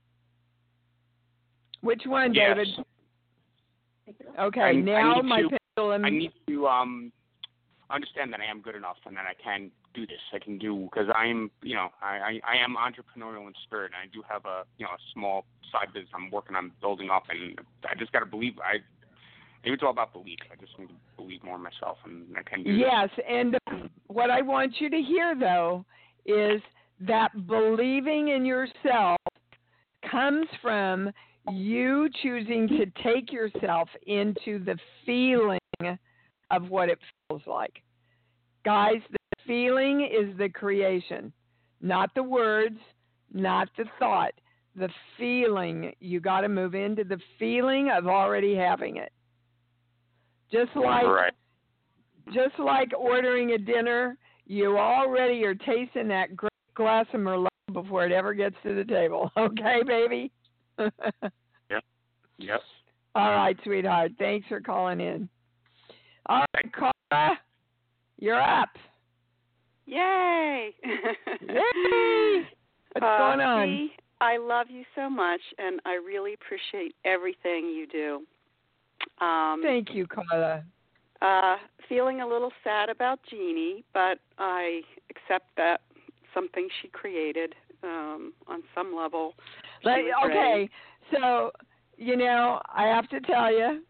[SPEAKER 3] Which one,
[SPEAKER 8] Yes.
[SPEAKER 3] David? Okay,
[SPEAKER 8] I,
[SPEAKER 3] now
[SPEAKER 8] I
[SPEAKER 3] my
[SPEAKER 8] to,
[SPEAKER 3] pendulum...
[SPEAKER 8] I need to um, understand that I am good enough and that I can do this. I can do, because I am, you know, I, I, I am entrepreneurial in spirit, and I do have a, you know, a small side business I'm working on building up, and I just got to believe. I Maybe it's all about belief. I just need to believe more in myself, and I can do
[SPEAKER 3] Yes,
[SPEAKER 8] this.
[SPEAKER 3] and what I want you to hear, though, is that believing in yourself comes from you choosing to take yourself into the feeling of what it feels like. Guys, the feeling is the creation, not the words, not the thought. The feeling, you got to move into the feeling of already having it. Just like,
[SPEAKER 8] right.
[SPEAKER 3] just like ordering a dinner, you already are tasting that great glass of Merlot before it ever gets to the table. Okay, baby?
[SPEAKER 8] Yep. Yep.
[SPEAKER 3] All right, sweetheart. Thanks for calling in. All right, Cara, you're up.
[SPEAKER 9] Yay!
[SPEAKER 3] Yay! What's
[SPEAKER 9] uh,
[SPEAKER 3] going on?
[SPEAKER 9] Dee, I love you so much, and I really appreciate everything you do. Um,
[SPEAKER 3] Thank you, Carla.
[SPEAKER 9] Uh, feeling a little sad about Jeannie, but I accept that something she created um, on some level.
[SPEAKER 3] Like, okay,
[SPEAKER 9] great.
[SPEAKER 3] so, you know, I have to tell you,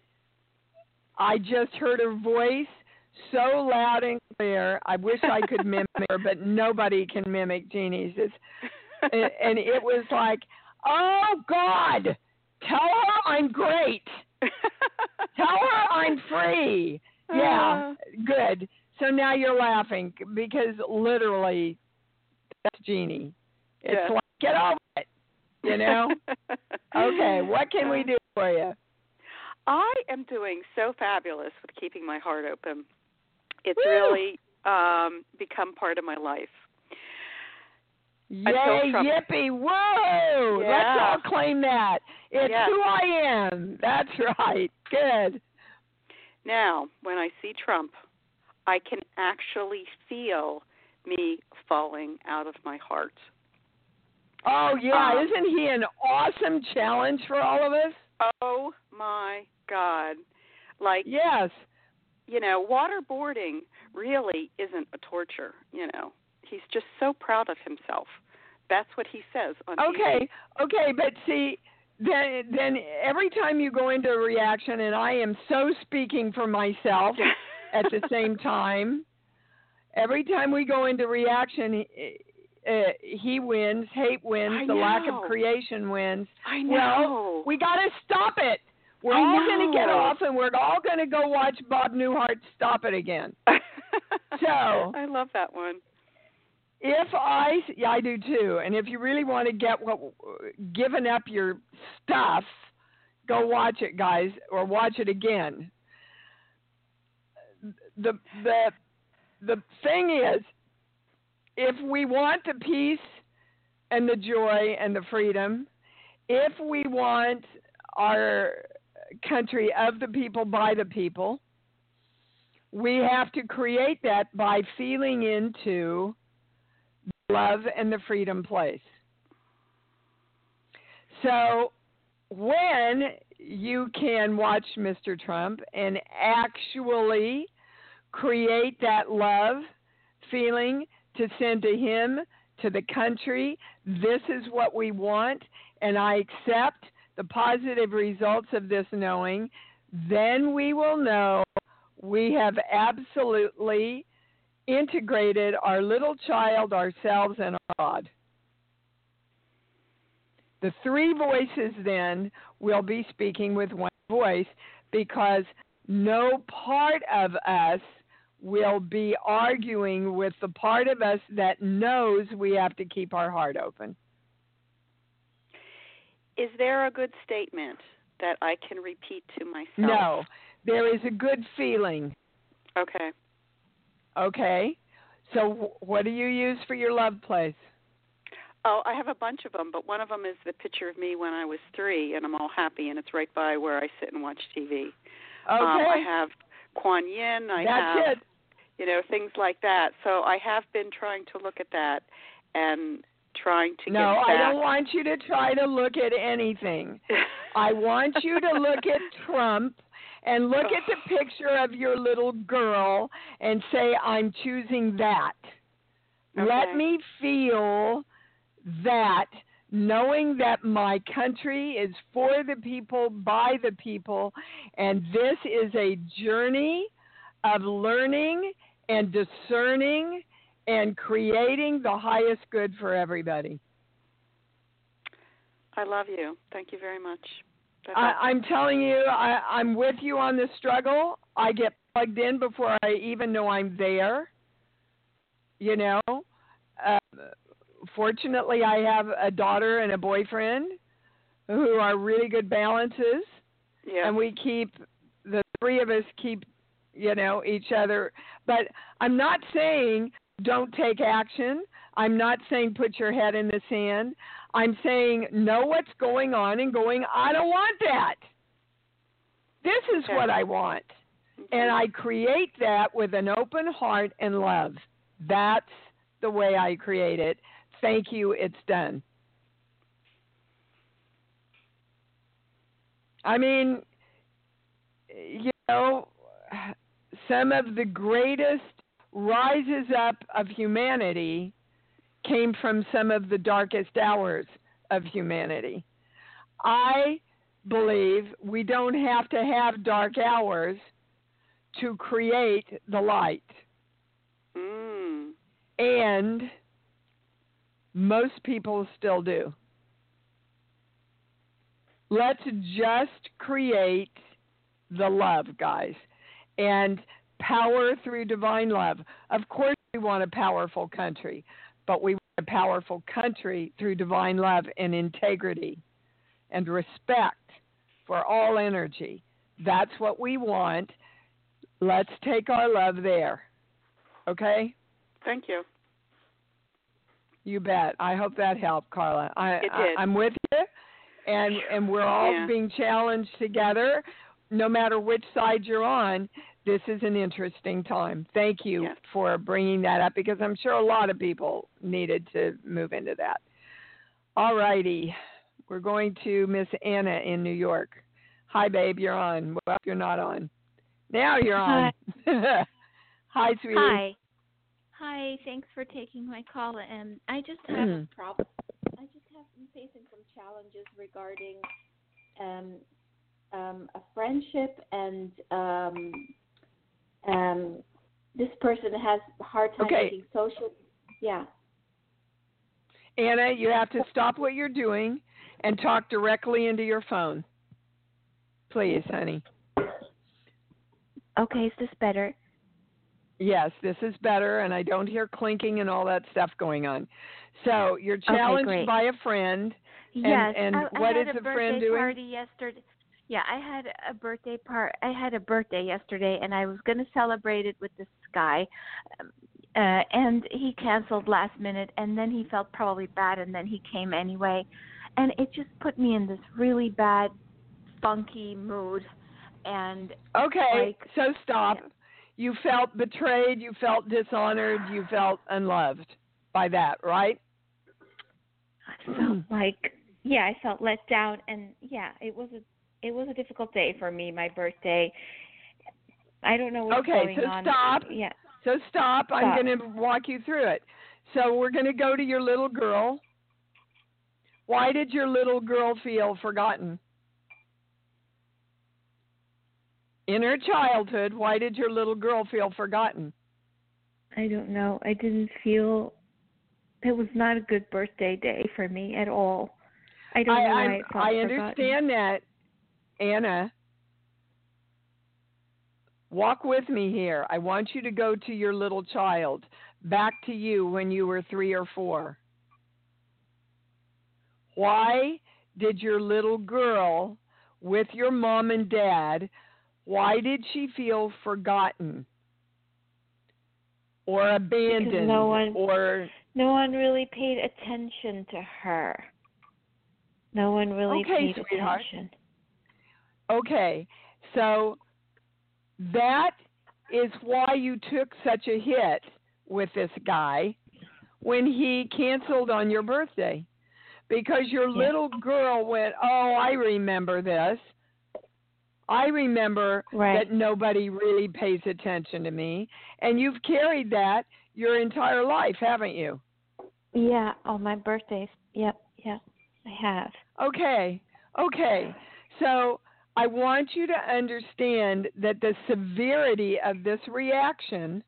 [SPEAKER 3] I just heard her voice so loud and clear. I wish I could mimic her, but nobody can mimic Jeannie's. It's, and, and it was like, oh, God, Tell her I'm great. Tell her I'm free. Yeah,
[SPEAKER 9] Uh,
[SPEAKER 3] good. So now you're laughing because literally that's Jeannie. It's
[SPEAKER 9] yeah.
[SPEAKER 3] like, get over it, you know? Okay, what can we do for you?
[SPEAKER 9] I am doing so fabulous with keeping my heart open. It's
[SPEAKER 3] Woo!
[SPEAKER 9] really um, become part of my life.
[SPEAKER 3] Yay,
[SPEAKER 9] Trump-
[SPEAKER 3] yippee, whoa!
[SPEAKER 9] Yeah.
[SPEAKER 3] Let's all claim that. It's
[SPEAKER 9] Yes.
[SPEAKER 3] who I am. That's right. Good.
[SPEAKER 9] Now, when I see Trump, I can actually feel me falling out of my heart.
[SPEAKER 3] Oh, yeah.
[SPEAKER 9] Um,
[SPEAKER 3] Isn't he an awesome challenge for all of us?
[SPEAKER 9] Oh, my God. Like,
[SPEAKER 3] Yes.
[SPEAKER 9] you know, waterboarding really isn't a torture, you know. He's just so proud of himself. That's what he says on T V.
[SPEAKER 3] Okay, okay, but see, then then every time you go into a reaction, and I am so speaking for myself at the same time, every time we go into reaction, uh, he wins, hate wins,
[SPEAKER 9] I
[SPEAKER 3] the lack
[SPEAKER 9] know.
[SPEAKER 3] of creation wins.
[SPEAKER 9] I know.
[SPEAKER 3] Well, we got to stop it. We're
[SPEAKER 9] I
[SPEAKER 3] all going to get
[SPEAKER 9] know.
[SPEAKER 3] off, and we're all going to go watch Bob Newhart stop it again. So
[SPEAKER 9] I love that one.
[SPEAKER 3] If I, yeah, I do too. And if you really want to get what, giving up your stuff, go watch it, guys, or watch it again. The the the thing is, if we want the peace and the joy and the freedom, if we want our country of the people by the people, we have to create that by feeling into love and the freedom place. So when you can watch Mister Trump and actually create that love feeling to send to him, to the country, this is what we want, and I accept the positive results of this knowing, then we will know we have absolutely integrated our little child, ourselves, and our God. The three voices then will be speaking with one voice because no part of us will be arguing with the part of us that knows we have to keep our heart open.
[SPEAKER 9] Is there a good statement that I can repeat to myself?
[SPEAKER 3] No, there is a good feeling.
[SPEAKER 9] Okay.
[SPEAKER 3] Okay, so what do you use for your love place?
[SPEAKER 9] Oh, I have a bunch of them, but one of them is the picture of me when I was three, and I'm all happy, and it's right by where I sit and watch T V.
[SPEAKER 3] Okay.
[SPEAKER 9] Um, I have Kuan Yin. I
[SPEAKER 3] That's
[SPEAKER 9] have,
[SPEAKER 3] it.
[SPEAKER 9] you know, things like that. So I have been trying to look at that and trying to
[SPEAKER 3] no,
[SPEAKER 9] get back.
[SPEAKER 3] I don't want you to try to look at anything. I want you to look at Trump and look at the picture of your little girl and say, I'm choosing that.
[SPEAKER 9] Okay.
[SPEAKER 3] Let me feel that, knowing that my country is for the people, by the people, and this is a journey of learning and discerning and creating the highest good for everybody.
[SPEAKER 9] I love you. Thank you very much.
[SPEAKER 3] I, I'm telling you, I, I'm with you on the struggle. I get plugged in before I even know I'm there. You know, uh, fortunately, I have a daughter and a boyfriend who are really good balances,
[SPEAKER 9] Yeah.
[SPEAKER 3] and we keep the three of us keep, you know, each other. But I'm not saying don't take action. I'm not saying put your head in the sand. I'm saying know what's going on and going, I don't want that. This is
[SPEAKER 9] Okay.
[SPEAKER 3] what I want.
[SPEAKER 9] Okay.
[SPEAKER 3] And I create that with an open heart and love. That's the way I create it. Thank you, it's done. I mean, you know, some of the greatest rises up of humanity came from some of the darkest hours of humanity. I believe we don't have to have dark hours to create the light.
[SPEAKER 9] Mm.
[SPEAKER 3] And most people still do. let's just create the love, guys, and power through divine love. Of course, we want a powerful country, but we want a powerful country through divine love and integrity and respect for all energy. That's what we want. Let's take our love there. Okay?
[SPEAKER 9] Thank you.
[SPEAKER 3] You bet. I hope that helped, Carla. I,
[SPEAKER 9] It did.
[SPEAKER 3] I, I'm with you, and, and we're all
[SPEAKER 9] Yeah.
[SPEAKER 3] being challenged together. No matter which side you're on, this is an interesting time. Thank you
[SPEAKER 9] Yes.
[SPEAKER 3] for bringing that up, because I'm sure a lot of people needed to move into that. All righty. We're going to Miss Anna in New York. Hi, babe. You're on. Well, you're not on. Now you're on.
[SPEAKER 10] Hi.
[SPEAKER 3] Hi, sweetie.
[SPEAKER 10] Hi. Hi, thanks for taking my call. And I just have a problem. I just have been facing some challenges regarding um, um, a friendship, and um, um, this person has a hard time
[SPEAKER 3] Okay.
[SPEAKER 10] making social. Yeah.
[SPEAKER 3] Anna, you have to stop what you're doing and talk directly into your phone. Please, honey.
[SPEAKER 10] Okay, is this better?
[SPEAKER 3] Yes, this is better, and I don't hear clinking and all that stuff going on. So you're challenged
[SPEAKER 10] great.
[SPEAKER 3] by a friend.
[SPEAKER 10] Yes.
[SPEAKER 3] And, and
[SPEAKER 10] I,
[SPEAKER 3] what
[SPEAKER 10] I
[SPEAKER 3] is
[SPEAKER 10] had a
[SPEAKER 3] the friend
[SPEAKER 10] birthday
[SPEAKER 3] doing?
[SPEAKER 10] party yesterday. Yeah, I had a birthday part. I had a birthday yesterday, and I was going to celebrate it with this guy, um, uh, and he canceled last minute. And then he felt probably bad, and then he came anyway, and it just put me in this really bad, funky mood. And
[SPEAKER 3] Okay,
[SPEAKER 10] like,
[SPEAKER 3] so stop. You felt betrayed, you felt dishonored, you felt unloved by that, right?
[SPEAKER 10] I felt like, yeah, I felt let down, and yeah, it was a it was a difficult day for me. My birthday. I don't know what's
[SPEAKER 3] Okay,
[SPEAKER 10] going
[SPEAKER 3] so
[SPEAKER 10] on.
[SPEAKER 3] stop.
[SPEAKER 10] Yeah.
[SPEAKER 3] So stop.
[SPEAKER 10] Stop.
[SPEAKER 3] I'm going to walk you through it. So we're going to go to your little girl. Why did your little girl feel forgotten? In her childhood, why did your little girl feel forgotten?
[SPEAKER 10] I don't know. I didn't feel it was not a good birthday day for me at all. I don't
[SPEAKER 3] I,
[SPEAKER 10] know why
[SPEAKER 3] I'm-
[SPEAKER 10] I felt
[SPEAKER 3] I
[SPEAKER 10] forgotten.
[SPEAKER 3] understand that, Anna. Walk with me here. I want you to go to your little child, back to you when you were three or four. Why did your little girl, with your mom and dad, why did she feel forgotten or abandoned?
[SPEAKER 10] Because no one,
[SPEAKER 3] or
[SPEAKER 10] no one really paid attention to her. No one really
[SPEAKER 3] Okay,
[SPEAKER 10] paid
[SPEAKER 3] sweetheart.
[SPEAKER 10] attention.
[SPEAKER 3] Okay, so that is why you took such a hit with this guy when he canceled on your birthday. Because your
[SPEAKER 10] Yeah.
[SPEAKER 3] little girl went, oh, I remember this. I remember
[SPEAKER 10] Right.
[SPEAKER 3] that nobody really pays attention to me. And you've carried that your entire life, haven't you?
[SPEAKER 10] Yeah, on my birthdays. Yep, yep, I have.
[SPEAKER 3] Okay, okay. So I want you to understand that the severity of this reaction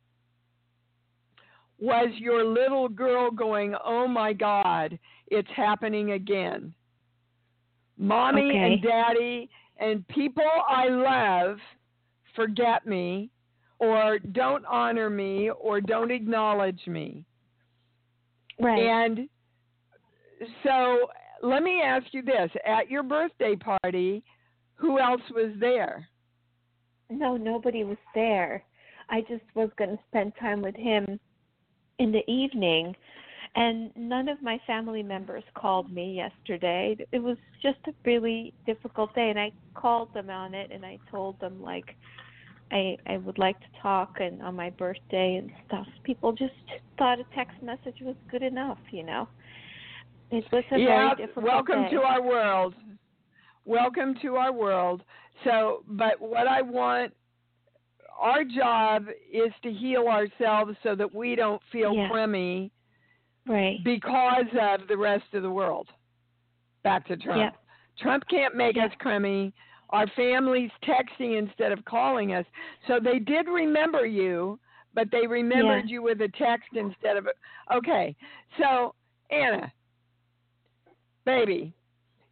[SPEAKER 3] was your little girl going, oh my God, it's happening again. Mommy
[SPEAKER 10] Okay.
[SPEAKER 3] and daddy and people I love forget me or don't honor me or don't acknowledge me.
[SPEAKER 10] Right.
[SPEAKER 3] And so let me ask you this. At your birthday party, who else was there?
[SPEAKER 10] No, nobody was there. I just was going to spend time with him in the evening, and none of my family members called me yesterday. It was just a really difficult day, and I called them on it, and I told them, like, I I would like to talk and on my birthday and stuff. People just thought a text message was good enough, you know. It was a
[SPEAKER 3] Yeah,
[SPEAKER 10] very difficult
[SPEAKER 3] welcome
[SPEAKER 10] day.
[SPEAKER 3] to our world. Welcome to our world. So, but what I want, our job is to heal ourselves so that we don't feel
[SPEAKER 10] Yeah.
[SPEAKER 3] crummy
[SPEAKER 10] Right.
[SPEAKER 3] because of the rest of the world. Back to Trump.
[SPEAKER 10] Yeah.
[SPEAKER 3] Trump can't make
[SPEAKER 10] Yeah.
[SPEAKER 3] us crummy. Our families texting instead of calling us. So they did remember you, but they remembered
[SPEAKER 10] Yeah.
[SPEAKER 3] you with a text instead of a, okay. So, Anna, baby,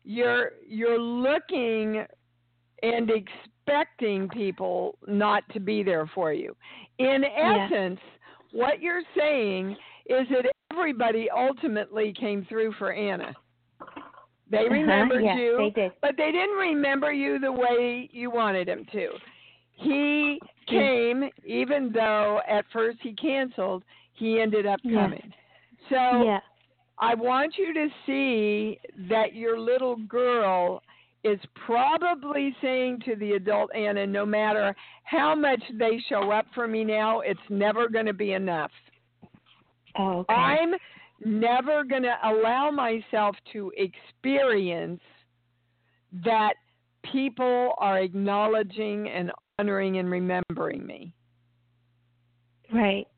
[SPEAKER 3] you're you're looking and expecting people not to be there for you. In essence, yeah. what you're saying is that everybody ultimately came through for Anna. They remembered
[SPEAKER 10] uh-huh, yeah,
[SPEAKER 3] you,
[SPEAKER 10] they did.
[SPEAKER 3] but they didn't remember you the way you wanted them to. He came, even though at first he canceled, he ended up coming. Yeah. So
[SPEAKER 10] yeah.
[SPEAKER 3] I want you to see that your little girl is probably saying to the adult Anna, no matter how much they show up for me now, it's never going to be enough.
[SPEAKER 10] Oh, okay.
[SPEAKER 3] I'm never going to allow myself to experience that people are acknowledging and honoring and remembering me.
[SPEAKER 10] Right.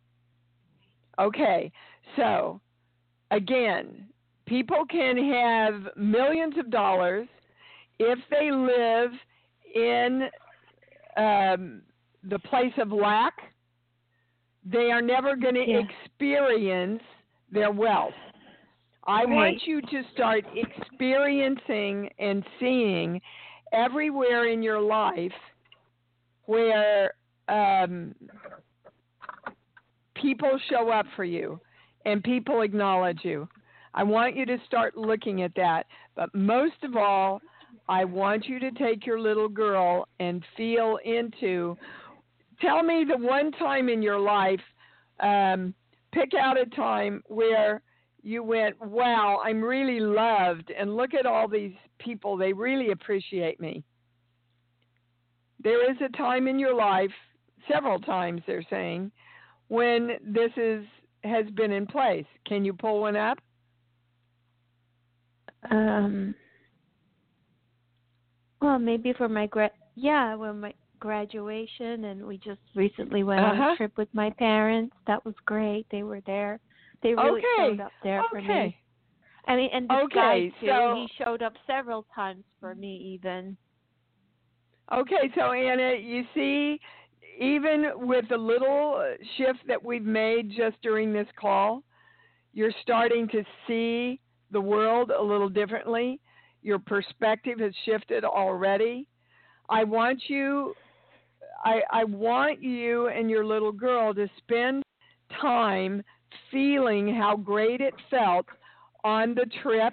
[SPEAKER 3] Okay, so again, people can have millions of dollars if they live in um, the place of lack. They are never going to
[SPEAKER 10] yeah.
[SPEAKER 3] experience their wealth. I
[SPEAKER 10] right.
[SPEAKER 3] want you to start experiencing and seeing everywhere in your life where um, people show up for you and people acknowledge you. I want you to start looking at that. But most of all, I want you to take your little girl and feel into, tell me the one time in your life, um, pick out a time where you went, wow, I'm really loved, and look at all these people, they really appreciate me. There is a time in your life, several times they're saying, when this is has been in place. Can you pull one up?
[SPEAKER 10] Um. Well, maybe for my gra- yeah, when my graduation, and we just recently went uh-huh. on a trip with my parents. That was great. They were there. They really
[SPEAKER 3] okay.
[SPEAKER 10] showed up there
[SPEAKER 3] okay.
[SPEAKER 10] for me. I mean, and this
[SPEAKER 3] okay,
[SPEAKER 10] guy too.
[SPEAKER 3] So,
[SPEAKER 10] he showed up several times for me, even.
[SPEAKER 3] Okay, so Anna, you see, even with the little shift that we've made just during this call, you're starting to see the world a little differently. Your perspective has shifted already. I want you, I, I want you and your little girl to spend time feeling how great it felt on the trip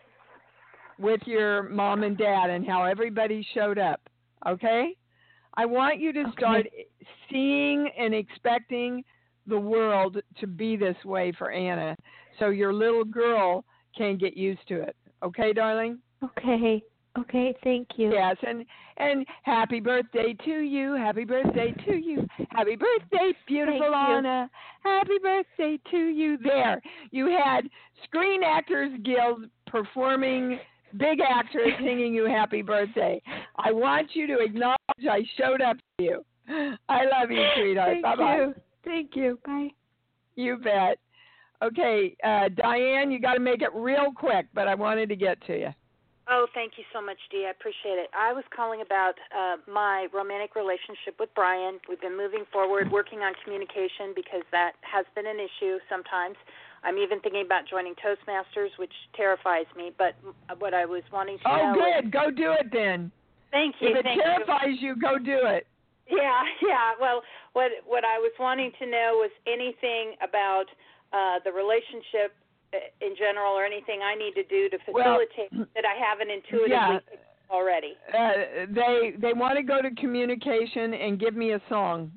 [SPEAKER 3] with your mom and dad and how everybody showed up. Okay? I want you to start okay. seeing and expecting the world to be this way for Anna so your little girl can get used to it. Okay, darling?
[SPEAKER 10] Okay. Okay, thank you.
[SPEAKER 3] Yes, and, and happy birthday to you. Happy birthday to you. Happy birthday, beautiful Anna. Happy birthday to you. There. You had Screen Actors Guild performing big actress singing you happy birthday. I want you to acknowledge I showed up to you. I love you, sweetheart.
[SPEAKER 10] Thank
[SPEAKER 3] Bye-bye.
[SPEAKER 10] you. Thank you. Bye.
[SPEAKER 3] You bet. Okay, uh, Diane, you got to make it real quick, but I wanted to get to you.
[SPEAKER 11] Oh, thank you so much, Dee. I appreciate it. I was calling about uh, my romantic relationship with Brian. We've been moving forward, working on communication because that has been an issue sometimes. I'm even thinking about joining Toastmasters, which terrifies me. But what I was wanting to
[SPEAKER 3] oh,
[SPEAKER 11] know.
[SPEAKER 3] Oh, good.
[SPEAKER 11] Is,
[SPEAKER 3] go do it then.
[SPEAKER 11] Thank you.
[SPEAKER 3] If it
[SPEAKER 11] thank
[SPEAKER 3] terrifies you. you, go do it.
[SPEAKER 11] Yeah, yeah. Well, what what I was wanting to know was anything about uh, the relationship in general, or anything I need to do to facilitate well, that I haven't intuitively
[SPEAKER 3] yeah,
[SPEAKER 11] already.
[SPEAKER 3] Uh, they they want to go to communication and give me a song.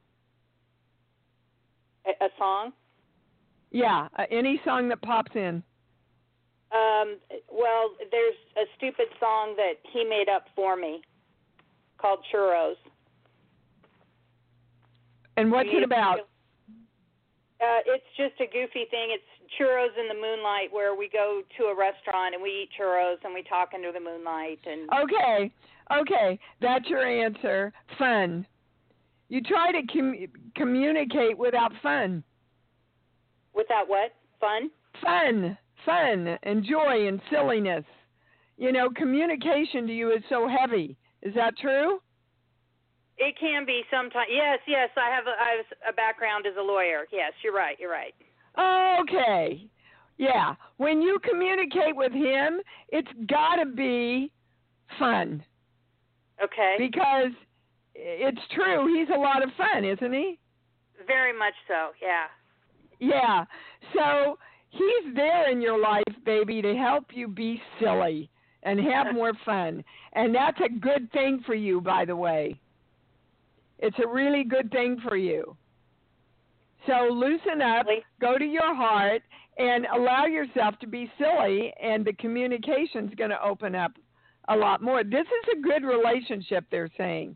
[SPEAKER 11] A, a song?
[SPEAKER 3] Yeah, uh, any song that pops in.
[SPEAKER 11] Um, well, there's a stupid song that he made up for me called Churros.
[SPEAKER 3] And what's it about?
[SPEAKER 11] Uh, it's just a goofy thing. It's Churros in the Moonlight, where we go to a restaurant and we eat churros and we talk under the moonlight. And
[SPEAKER 3] okay, okay, that's your answer. Fun. You try to com- communicate without fun.
[SPEAKER 11] Without what? Fun?
[SPEAKER 3] Fun, fun, and joy and silliness. You know, communication to you is so heavy. Is that true?
[SPEAKER 11] It can be sometimes. Yes, yes. I have a, I have a background as a lawyer. Yes, you're right. You're right.
[SPEAKER 3] Okay. Yeah, when you communicate with him, it's got to be fun.
[SPEAKER 11] Okay.
[SPEAKER 3] Because it's true, he's a lot of fun, isn't he?
[SPEAKER 11] Very much so, yeah.
[SPEAKER 3] Yeah, so he's there in your life, baby, to help you be silly and have more fun. And that's a good thing for you, by the way. It's a really good thing for you. So loosen up, go to your heart, and allow yourself to be silly, and the communication's going to open up a lot more. This is a good relationship, they're saying.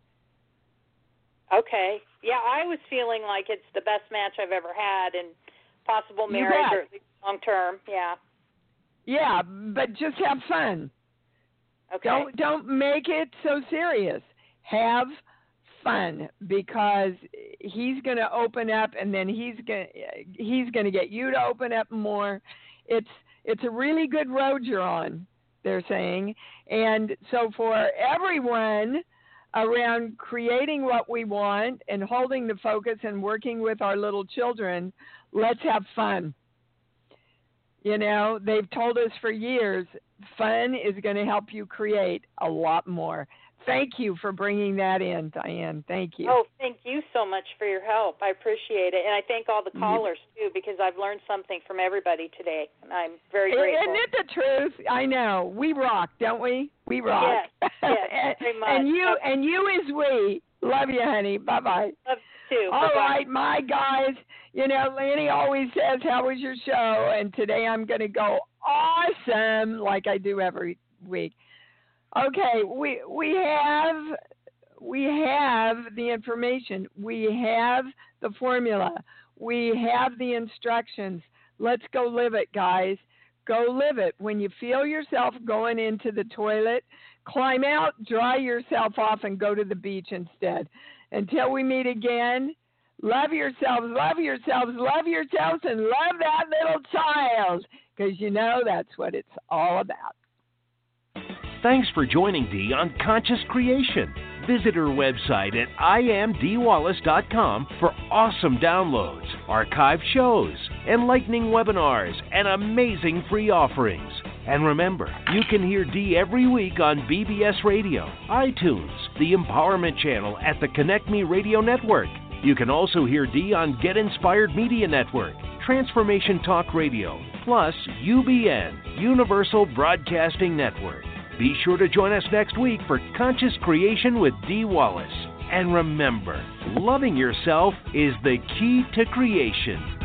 [SPEAKER 11] Okay. Yeah, I was feeling like it's the best match I've ever had in possible marriage or at least long term. Yeah.
[SPEAKER 3] Yeah, but just have fun.
[SPEAKER 11] Okay.
[SPEAKER 3] Don't don't make it so serious. Have fun, because he's going to open up, and then he's going he's going to get you to open up more. It's it's a really good road you're on, they're saying. And so for everyone around creating what we want and holding the focus and working with our little children, let's have fun. You know, they've told us for years, fun is going to help you create a lot more. Thank you for bringing that in, Diane. Thank you.
[SPEAKER 11] Oh, thank you so much for your help. I appreciate it. And I thank all the callers, too, because I've learned something from everybody today. And I'm very grateful.
[SPEAKER 3] Isn't it the truth? I know. We rock, don't we? We rock.
[SPEAKER 11] Yes, yes,
[SPEAKER 3] and,
[SPEAKER 11] very much.
[SPEAKER 3] And you, and you is we. Love you, honey. Bye-bye.
[SPEAKER 11] Love you, too.
[SPEAKER 3] All
[SPEAKER 11] Bye-bye.
[SPEAKER 3] right, my guys. You know, Lanny always says, how was your show? And today I'm going to go awesome like I do every week. Okay, we we have we have the information. We have the formula. We have the instructions. Let's go live it, guys. Go live it. When you feel yourself going into the toilet, climb out, dry yourself off, and go to the beach instead. Until we meet again, love yourselves, love yourselves, love yourselves, and love that little child, because you know that's what it's all about.
[SPEAKER 2] Thanks for joining Dee on Conscious Creation. Visit her website at I am dee wallace dot com for awesome downloads, archived shows, enlightening webinars, and amazing free offerings. And remember, you can hear Dee every week on B B S Radio, iTunes, the Empowerment Channel at the Connect Me Radio Network. You can also hear Dee on Get Inspired Media Network, Transformation Talk Radio, plus U B N, Universal Broadcasting Network. Be sure to join us next week for Conscious Creation with Dee Wallace. And remember, loving yourself is the key to creation.